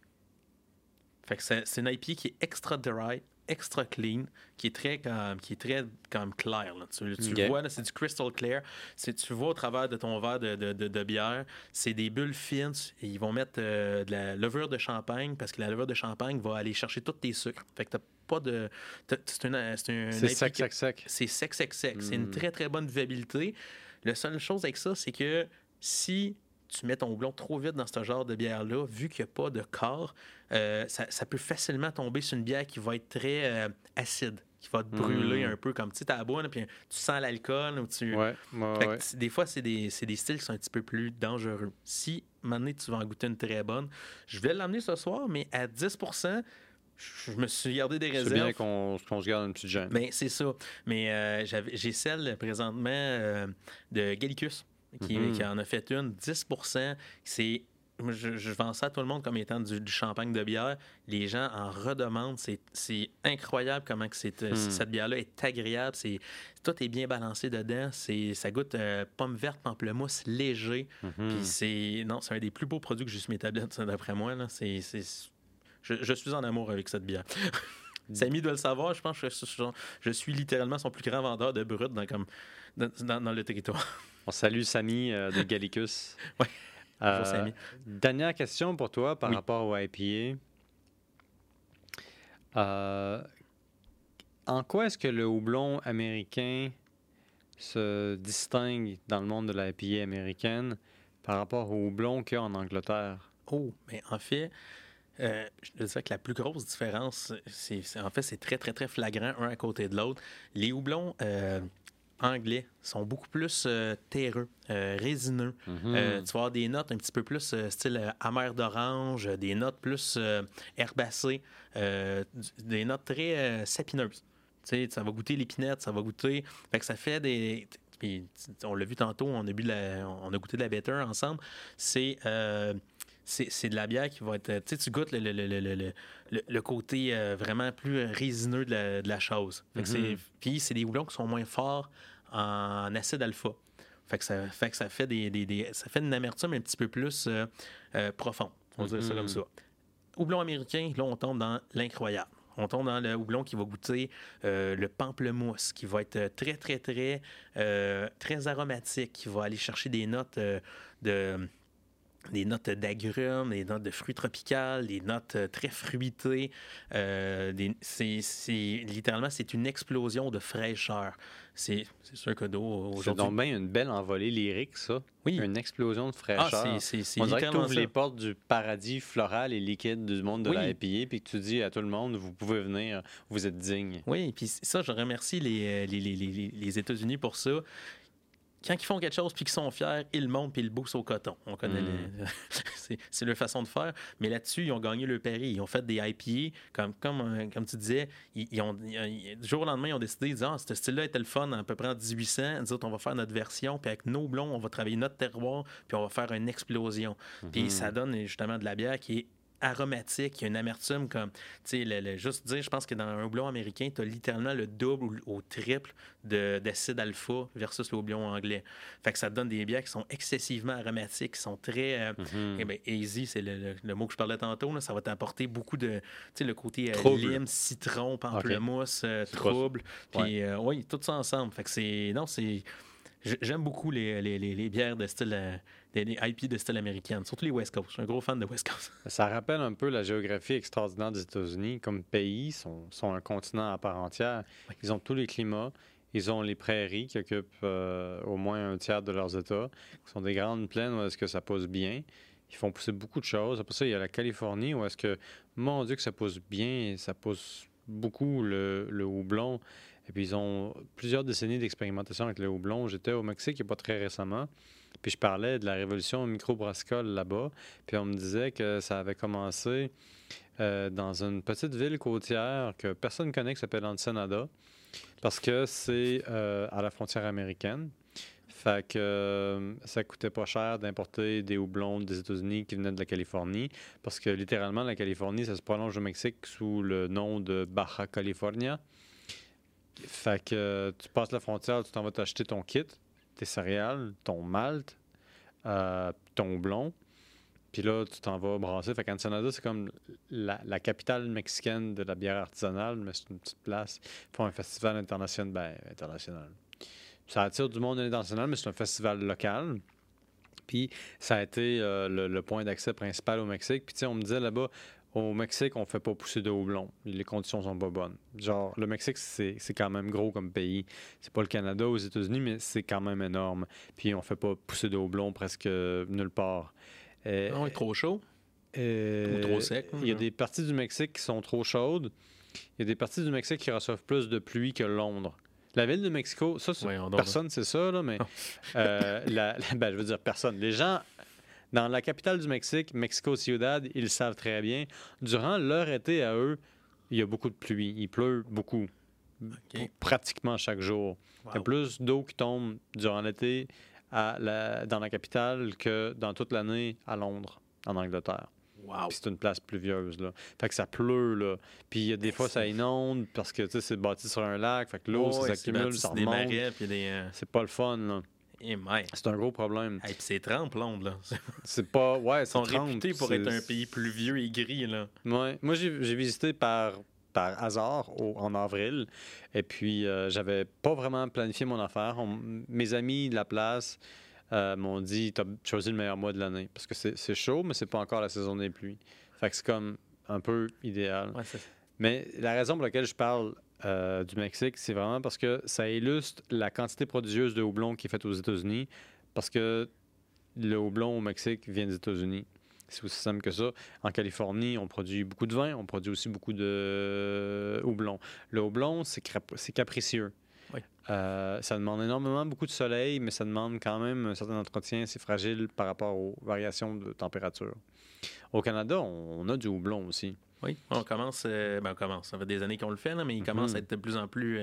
Fait que c'est une IPA qui est extra dry, extra clean, qui est très comme clair. Là. Tu Okay. vois, là, c'est du crystal clear. Tu vois au travers de ton verre de bière, c'est des bulles fines. Et ils vont mettre de la levure de champagne parce que la levure de champagne va aller chercher tous tes sucres. Fait que t'as pas de... C'est sec. C'est sec. C'est une très, très bonne vivabilité. La seule chose avec ça, c'est que si tu mets ton houblon trop vite dans ce genre de bière-là, vu qu'il n'y a pas de corps, ça peut facilement tomber sur une bière qui va être très acide, qui va te brûler un peu, comme tu sais, t'as la boîte, puis tu sens l'alcool. Ou tu... Ouais. Des fois, c'est des styles qui sont un petit peu plus dangereux. Si, maintenant, tu vas en goûter une très bonne, je vais l'emmener ce soir, mais à 10%, je me suis gardé des réserves. C'est bien qu'on se garde une petite gêne. Ben, c'est ça. Mais j'ai celle présentement de Gallicus qui en a fait une. 10%. Je vends ça à tout le monde comme étant du champagne de bière. Les gens en redemandent. C'est incroyable comment que cette bière-là est agréable. Tout est bien balancé dedans. Ça goûte pomme verte, pamplemousse, léger. Puis c'est un des plus beaux produits que j'ai sur mes tablettes, d'après moi. Là. Je suis en amour avec cette bière. Samy doit le savoir. Je pense que je suis littéralement son plus grand vendeur de brut dans le territoire. On salue Samy de Gallicus. Oui. Bonjour, Samy. Dernière question pour toi par rapport au IPA. En quoi est-ce que le houblon américain se distingue dans le monde de l'IPA américaine par rapport au houblon qu'il y a en Angleterre? Oh, mais en fait, je dirais que la plus grosse différence, c'est très, très, très flagrant un à côté de l'autre. Les houblons anglais sont beaucoup plus terreux, résineux. Tu vas avoir des notes un petit peu plus style amer d'orange, des notes plus herbacées, des notes très sapineuses. Tu sais, ça va goûter l'épinette, ça va goûter... Fait que ça fait des... Puis, on l'a vu tantôt, on a goûté de la better ensemble. C'est de la bière qui va être... Tu sais, tu goûtes le côté vraiment plus résineux de la chose. Puis c'est des houblons qui sont moins forts en acide alpha. Fait que ça fait ça fait une amertume un petit peu plus profonde. On va dire ça comme ça. Houblon américain, là, on tombe dans l'incroyable. On tombe dans le houblon qui va goûter le pamplemousse, qui va être très, très, très, très aromatique, qui va aller chercher des notes des notes d'agrumes, des notes de fruits tropicaux, des notes très fruitées. Littéralement, c'est une explosion de fraîcheur. C'est sûr que d'eau aujourd'hui... C'est donc bien une belle envolée lyrique, ça. Oui. Une explosion de fraîcheur. C'est On dirait que tu littéralement ouvres les portes du paradis floral et liquide du monde de l'IPA, puis que tu dis à tout le monde, vous pouvez venir, vous êtes digne. Oui, puis ça, je remercie les États-Unis pour ça. Quand ils font quelque chose puis qu'ils sont fiers, ils le montent puis ils le boussent au coton. On connaît c'est leur façon de faire. Mais là-dessus, ils ont gagné le pari. Ils ont fait des IPA. Comme tu disais, du jour au lendemain, ils ont décidé, ils disaient, ce style-là était le fun à peu près en 1800. Ils disaient, on va faire notre version. Puis avec nos blonds, on va travailler notre terroir. Puis on va faire une explosion. Puis ça donne justement de la bière qui est aromatique, il y a une amertume comme, tu sais, juste dire, je pense que dans un houblon américain, tu as littéralement le double ou au triple d'acide alpha versus le houblon anglais. Fait que ça te donne des bières qui sont excessivement aromatiques, qui sont très, easy, c'est le mot que je parlais tantôt, là, ça va t'apporter beaucoup de, tu sais, le côté lime, citron, pamplemousse, trouble, puis oui, tout ça ensemble. Fait que j'aime beaucoup les bières de style, des IPA de style américaine, surtout les West Coast. Je suis un gros fan de West Coast. Ça rappelle un peu la géographie extraordinaire des États-Unis. Comme pays, sont un continent à part entière. Oui. Ils ont tous les climats. Ils ont les prairies qui occupent au moins un tiers de leurs États, qui sont des grandes plaines où est-ce que ça pousse bien. Ils font pousser beaucoup de choses. Après ça, il y a la Californie où est-ce que, mon Dieu, que ça pousse bien, ça pousse beaucoup le houblon. Et puis, ils ont plusieurs décennies d'expérimentation avec le houblon. J'étais au Mexique il n'y a pas très récemment. Puis, je parlais de la révolution microbrassicole là-bas. Puis, on me disait que ça avait commencé dans une petite ville côtière que personne ne connaît qui s'appelle Ensenada. Parce que c'est à la frontière américaine. Fait que ça coûtait pas cher d'importer des houblons des États-Unis qui venaient de la Californie. Parce que littéralement, la Californie, ça se prolonge au Mexique sous le nom de Baja California. Fait que tu passes la frontière, tu t'en vas t'acheter ton kit, tes céréales, ton malt, ton houblon. Puis là, tu t'en vas brasser. Fait qu'Ensenada, c'est comme la capitale mexicaine de la bière artisanale, mais c'est une petite place. Ils font un festival international. Ben, international. Ça attire du monde international, mais c'est un festival local. Puis ça a été le point d'accès principal au Mexique. Puis tu sais, on me disait là-bas, au Mexique, on fait pas pousser de houblon. Les conditions sont pas bonnes. Genre, le Mexique, c'est quand même gros comme pays. C'est pas le Canada aux États-Unis, mais c'est quand même énorme. Puis on fait pas pousser de houblon presque nulle part. Non, il est trop chaud ou trop sec. Il y a des parties du Mexique qui sont trop chaudes. Il y a des parties du Mexique qui reçoivent plus de pluie que Londres. La ville de Mexico, ça, personne sait ça, là, mais ben, je veux dire personne. Les gens dans la capitale du Mexique, Mexico Ciudad, ils le savent très bien. Durant leur été à eux, il y a beaucoup de pluie. Il pleut beaucoup. Pratiquement chaque jour. Wow. Il y a plus d'eau qui tombe durant l'été dans la capitale que dans toute l'année à Londres, en Angleterre. Wow. Puis c'est une place pluvieuse, là. Fait que ça pleut, là. Puis il y a des fois, ça inonde parce que, tu sais, c'est bâti sur un lac. Fait que l'eau, ça s'accumule, ça remonte. Des marais, puis C'est pas le fun, là. C'est un gros problème. Et puis c'est trempe, Londres, là. C'est pas... Ouais, ils sont réputés pour être un pays pluvieux et gris, là. Ouais. Moi, j'ai visité par hasard en avril. Et puis, j'avais pas vraiment planifié mon affaire. Mes amis de la place m'ont dit, t'as choisi le meilleur mois de l'année. Parce que c'est chaud, mais c'est pas encore la saison des pluies. Fait que c'est comme un peu idéal. Ouais, mais la raison pour laquelle je parle du Mexique, c'est vraiment parce que ça illustre la quantité prodigieuse de houblon qui est faite aux États-Unis. Parce que le houblon au Mexique vient des États-Unis. C'est aussi simple que ça. En Californie, on produit beaucoup de vin, on produit aussi beaucoup de houblon. Le houblon, c'est capricieux. Oui. Ça demande énormément beaucoup de soleil, mais ça demande quand même un certain entretien. C'est fragile par rapport aux variations de température. Au Canada, on a du houblon aussi. Oui, on commence. Ça fait des années qu'on le fait, là, mais il commence à être de plus en plus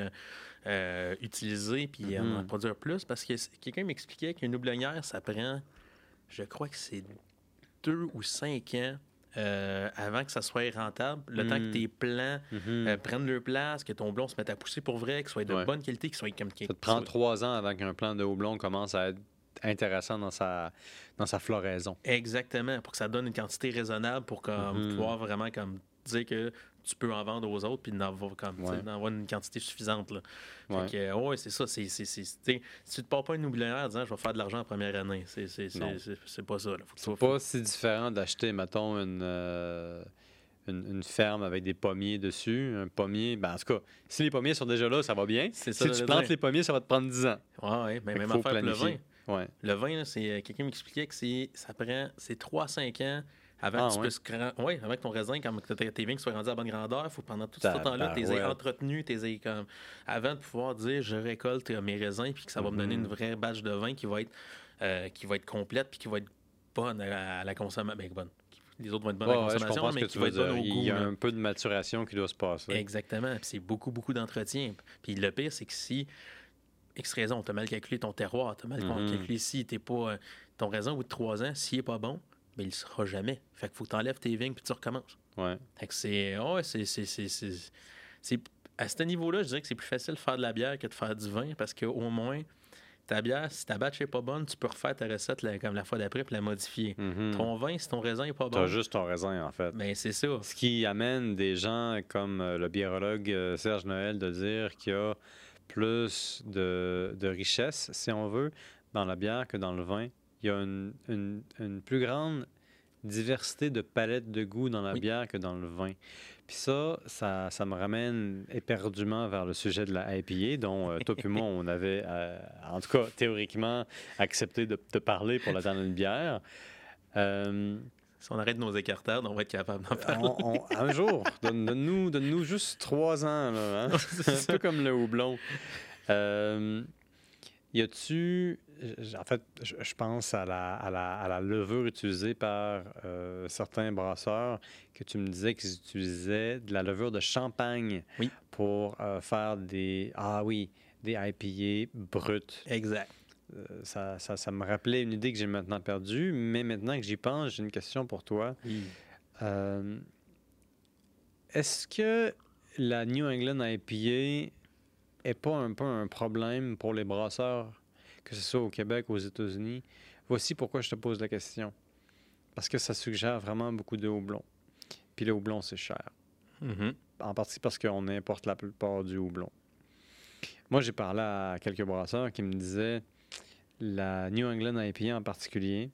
utilisé, puis on en produire plus, parce que quelqu'un m'expliquait qu'une houblonnière, ça prend, je crois que c'est 2 ou 5 ans avant que ça soit rentable, le temps que tes plants prennent leur place, que ton houblon se mette à pousser pour vrai, qu'il soit de bonne qualité, qu'il soit comme... Ça te prend 3 ans avant qu'un plant de houblon commence à être intéressant dans sa floraison. Exactement, pour que ça donne une quantité raisonnable pour pouvoir vraiment comme dire que tu peux en vendre aux autres puis d'en avoir une quantité suffisante. Là. Fait que, c'est ça. Si tu te pars pas une houblonnière en disant je vais faire de l'argent en première année, c'est pas ça. Là. C'est pas si différent d'acheter, mettons, une ferme avec des pommiers dessus. Un pommier, ben en tout cas, si les pommiers sont déjà là, ça va bien. Si tu plantes les pommiers, ça va te prendre 10 ans. Oui, mais même affaire pour le vin. Ouais. Le vin, là, quelqu'un m'expliquait que ça prend 3 à 5 ans avant que tu puisses avant que ton raisin, quand tes vins soient rendus à bonne grandeur, il faut pendant tout ce temps-là, tu les aies entretenus, avant de pouvoir dire je récolte mes raisins puis que ça va me donner une vraie batch de vin qui va être complète puis qui va être bonne à la consommation. Ben, bonne. Les autres vont être bonnes à la consommation, mais qui va être bonne au goût. Il y a un peu de maturation qui doit se passer. Exactement. Puis c'est beaucoup, beaucoup d'entretien. Puis le pire, c'est que si X raison, tu as mal calculé ton terroir, tu as mal calculé si t'es pas ton raisin au bout de 3 ans, s'il est pas bon, mais il ne sera jamais. Fait qu'il faut que tu enlèves tes vignes puis tu recommences. Ouais. Fait que c'est à ce niveau-là, je dirais que c'est plus facile de faire de la bière que de faire du vin parce qu'au moins, ta bière, si ta batch n'est pas bonne, tu peux refaire ta recette comme la fois d'après puis la modifier. Ton vin, si ton raisin n'est pas bon... Tu as juste ton raisin, en fait. Ben, c'est ça. Ce qui amène des gens comme le biérologue Serge Noël de dire qu'il y a plus de richesse, si on veut, dans la bière que dans le vin. Il y a une plus grande diversité de palettes de goût dans la bière que dans le vin. Puis ça me ramène éperdument vers le sujet de la IPA, dont toi et moi, on avait, en tout cas, théoriquement, accepté de te parler pour la dernière bière. Si on arrête nos écartades, on va être capable d'en parler. Un jour, donne-nous juste 3 ans, là, hein? C'est un peu comme le houblon. Y a-tu... En fait, je pense à la levure utilisée par certains brasseurs que tu me disais qu'ils utilisaient de la levure de champagne pour faire des IPA bruts. Exact. Ça me rappelait une idée que j'ai maintenant perdue, mais maintenant que j'y pense, j'ai une question pour toi. Oui. Est-ce que la New England IPA est pas un peu un problème pour les brasseurs, que ce soit au Québec ou aux États-Unis? Voici pourquoi je te pose la question. Parce que ça suggère vraiment beaucoup de houblon. Puis le houblon, c'est cher. Mm-hmm. En partie parce qu'on importe la plupart du houblon. Moi, j'ai parlé à quelques brasseurs qui me disaient la New England IPA en particulier,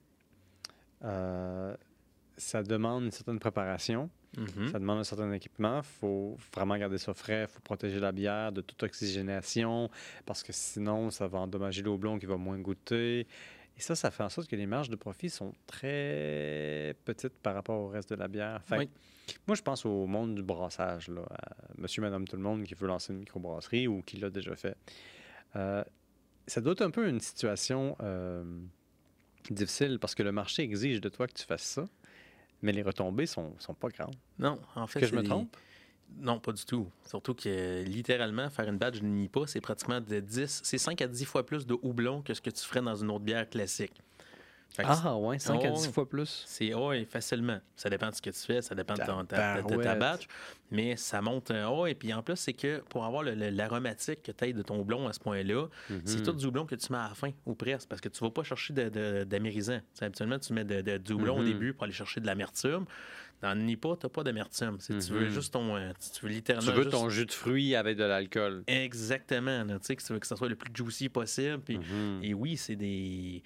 ça demande une certaine préparation. Mm-hmm. Ça demande un certain équipement. Il faut vraiment garder ça frais. Il faut protéger la bière de toute oxygénation parce que sinon, ça va endommager le houblon qui va moins goûter. Et ça fait en sorte que les marges de profit sont très petites par rapport au reste de la bière. Fait moi, je pense au monde du brassage, là, à monsieur, madame, tout le monde qui veut lancer une microbrasserie ou qui l'a déjà fait. Ça doit être un peu une situation difficile parce que le marché exige de toi que tu fasses ça. Mais les retombées sont pas grandes. Non, en fait, est-ce que je me trompe? Non, pas du tout. Surtout que, littéralement, faire une batch de NIPA, c'est pratiquement c'est 5 à 10 fois plus de houblon que ce que tu ferais dans une autre bière classique. Ouais, 5 à 10 fois plus. C'est facilement. Ça dépend de ce que tu fais, ça dépend de ta batch. Mais ça monte. Et puis en plus, c'est que pour avoir l'aromatique que tu as de ton houblon à ce point-là, c'est tout du houblon que tu mets à la fin ou presque, parce que tu ne vas pas chercher d'amérisant. Habituellement, tu mets du houblon au début pour aller chercher de l'amertume. Dans le NIPA, tu n'as pas d'amertume. Tu veux juste tu veux littéralement. Tu veux ton jus de fruits avec de l'alcool. Exactement. Tu sais, que tu veux que ça soit le plus juicy possible. Puis, et oui, c'est des.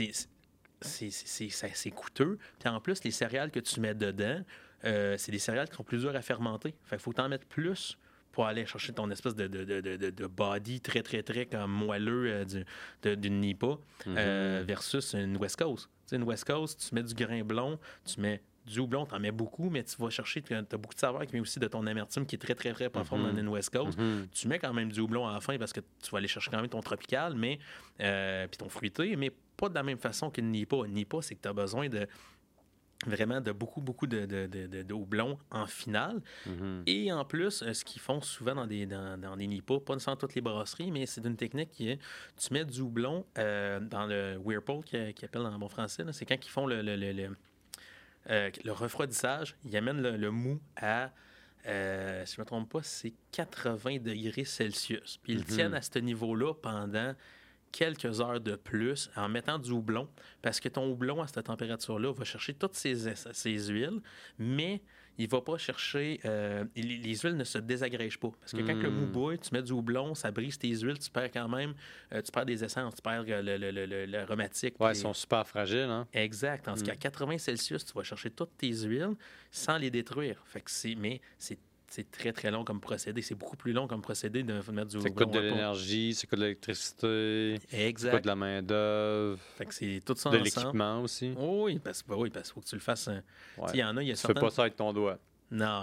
C'est coûteux. Puis en plus, les céréales que tu mets dedans, c'est des céréales qui sont plus dures à fermenter. Fait qu'il faut t'en mettre plus pour aller chercher ton espèce de body très, très, très comme moelleux d'une NIPA versus une West Coast. Tu sais, une West Coast, tu mets du grain blond, tu mets du houblon, tu en mets beaucoup, mais tu vas chercher, tu as beaucoup de saveur qui vient aussi de ton amertume qui est très, très, très profonde dans une West Coast. Tu mets quand même du houblon à la fin parce que tu vas aller chercher quand même ton tropical, mais puis ton fruité, mais pas de la même façon qu'une NIPA. Une NIPA, c'est que tu as besoin de vraiment de beaucoup, beaucoup de houblon en finale. Et en plus, ce qu'ils font souvent dans des NIPA, pas nécessairement toutes les brasseries, mais c'est une technique qui est, tu mets du houblon dans le whirlpool, qui appelle en bon français, là, c'est quand ils font le refroidissage, ils amènent le mou à, si je ne me trompe pas, c'est 80 degrés Celsius. Puis ils tiennent à ce niveau-là pendant quelques heures de plus en mettant du houblon, parce que ton houblon à cette température-là va chercher toutes ces huiles, mais il ne va pas chercher... les huiles ne se désagrègent pas. Parce que quand le mou bouille, tu mets du houblon, ça brise tes huiles, tu perds quand même... tu perds des essences, tu perds l'aromatique. Ouais, ils sont super fragiles, hein? Exact. Tandis qu'à 80 Celsius, tu vas chercher toutes tes huiles sans les détruire. Fait que c'est très, très long comme procédé. C'est beaucoup plus long comme procédé de mettre du houblon. Ça coûte de l'énergie, ça coûte de l'électricité, exact. Ça coûte de la main-d'œuvre. Fait que c'est tout ça de ensemble. L'équipement aussi. Oui, parce qu'il faut que tu le fasses. Il y en a, il y a tu fais pas ça avec ton doigt. Non.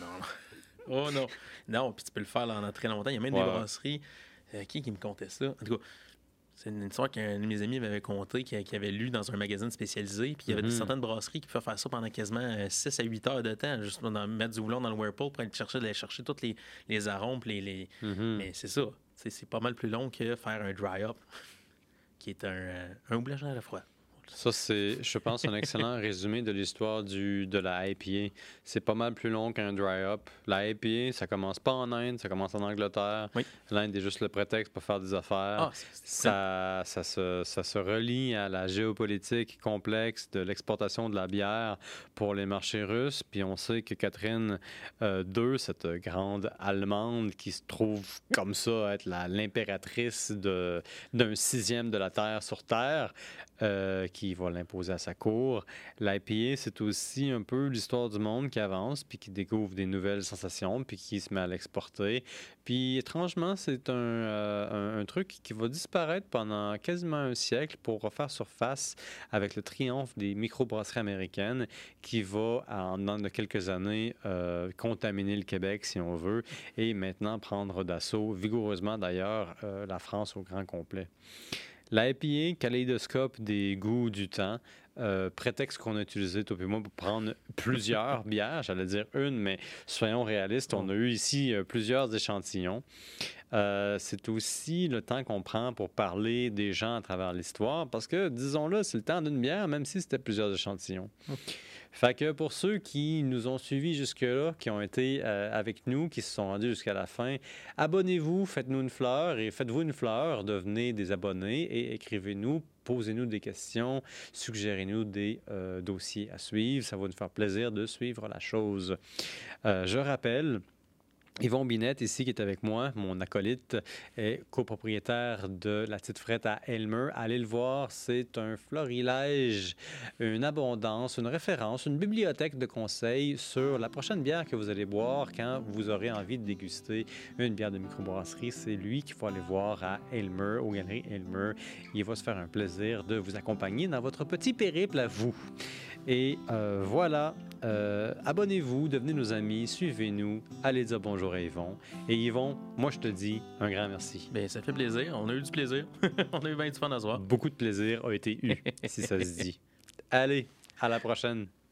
Oh non. Non, puis tu peux le faire là, très longtemps. Il y a même des brasseries. Qui me contait ça? En tout cas, c'est une histoire qu'un de mes amis m'avait conté, qui avait lu dans un magazine spécialisé. Puis il y avait certaines brasseries qui pouvaient faire ça pendant quasiment 6 à 8 heures de temps, juste mettre du houblon dans le whirlpool pour aller chercher tous les arômes. Mais c'est ça. C'est pas mal plus long que faire un dry-up, qui est un houblage à la froid. Ça, c'est, je pense, un excellent résumé de l'histoire de la IPA. C'est pas mal plus long qu'un dry-up. La IPA, ça commence pas en Inde, ça commence en Angleterre. Oui. L'Inde est juste le prétexte pour faire des affaires. Ça se relie à la géopolitique complexe de l'exportation de la bière pour les marchés russes. Puis on sait que Catherine II, cette grande Allemande qui se trouve comme ça être l'impératrice d'un 6e de la Terre sur Terre, qui va l'imposer à sa cour. L'IPA, c'est aussi un peu l'histoire du monde qui avance, puis qui découvre des nouvelles sensations, puis qui se met à l'exporter. Puis étrangement, c'est un truc qui va disparaître pendant quasiment un siècle pour refaire surface avec le triomphe des microbrasseries américaines qui va, dans quelques années, contaminer le Québec, si on veut, et maintenant prendre d'assaut vigoureusement, d'ailleurs, la France au grand complet. L'IPA, kaléidoscope des goûts du temps, prétexte qu'on a utilisé, toi et moi, pour prendre plusieurs bières, j'allais dire une, mais soyons réalistes, on a eu ici plusieurs échantillons. C'est aussi le temps qu'on prend pour parler des gens à travers l'histoire, parce que, disons-le, c'est le temps d'une bière, même si c'était plusieurs échantillons. Fait que pour ceux qui nous ont suivis jusque-là, qui ont été avec nous, qui se sont rendus jusqu'à la fin, abonnez-vous, faites-nous une fleur et faites-vous une fleur, devenez des abonnés et écrivez-nous, posez-nous des questions, suggérez-nous des dossiers à suivre. Ça va nous faire plaisir de suivre la chose. Je rappelle... Yvon Binette, ici, qui est avec moi, mon acolyte, est copropriétaire de la Petite Frette à Aylmer. Allez le voir, c'est un florilège, une abondance, une référence, une bibliothèque de conseils sur la prochaine bière que vous allez boire quand vous aurez envie de déguster une bière de microbrasserie. C'est lui qu'il faut aller voir à Aylmer, aux Galeries Aylmer. Il va se faire un plaisir de vous accompagner dans votre petit périple à vous. Et voilà, abonnez-vous, devenez nos amis, suivez-nous, allez dire bonjour à Yvon. Et Yvon, moi je te dis un grand merci. Bien, ça fait plaisir, on a eu du plaisir. On a eu bien du fun à se voir. Beaucoup de plaisir a été eu, si ça se dit. Allez, à la prochaine.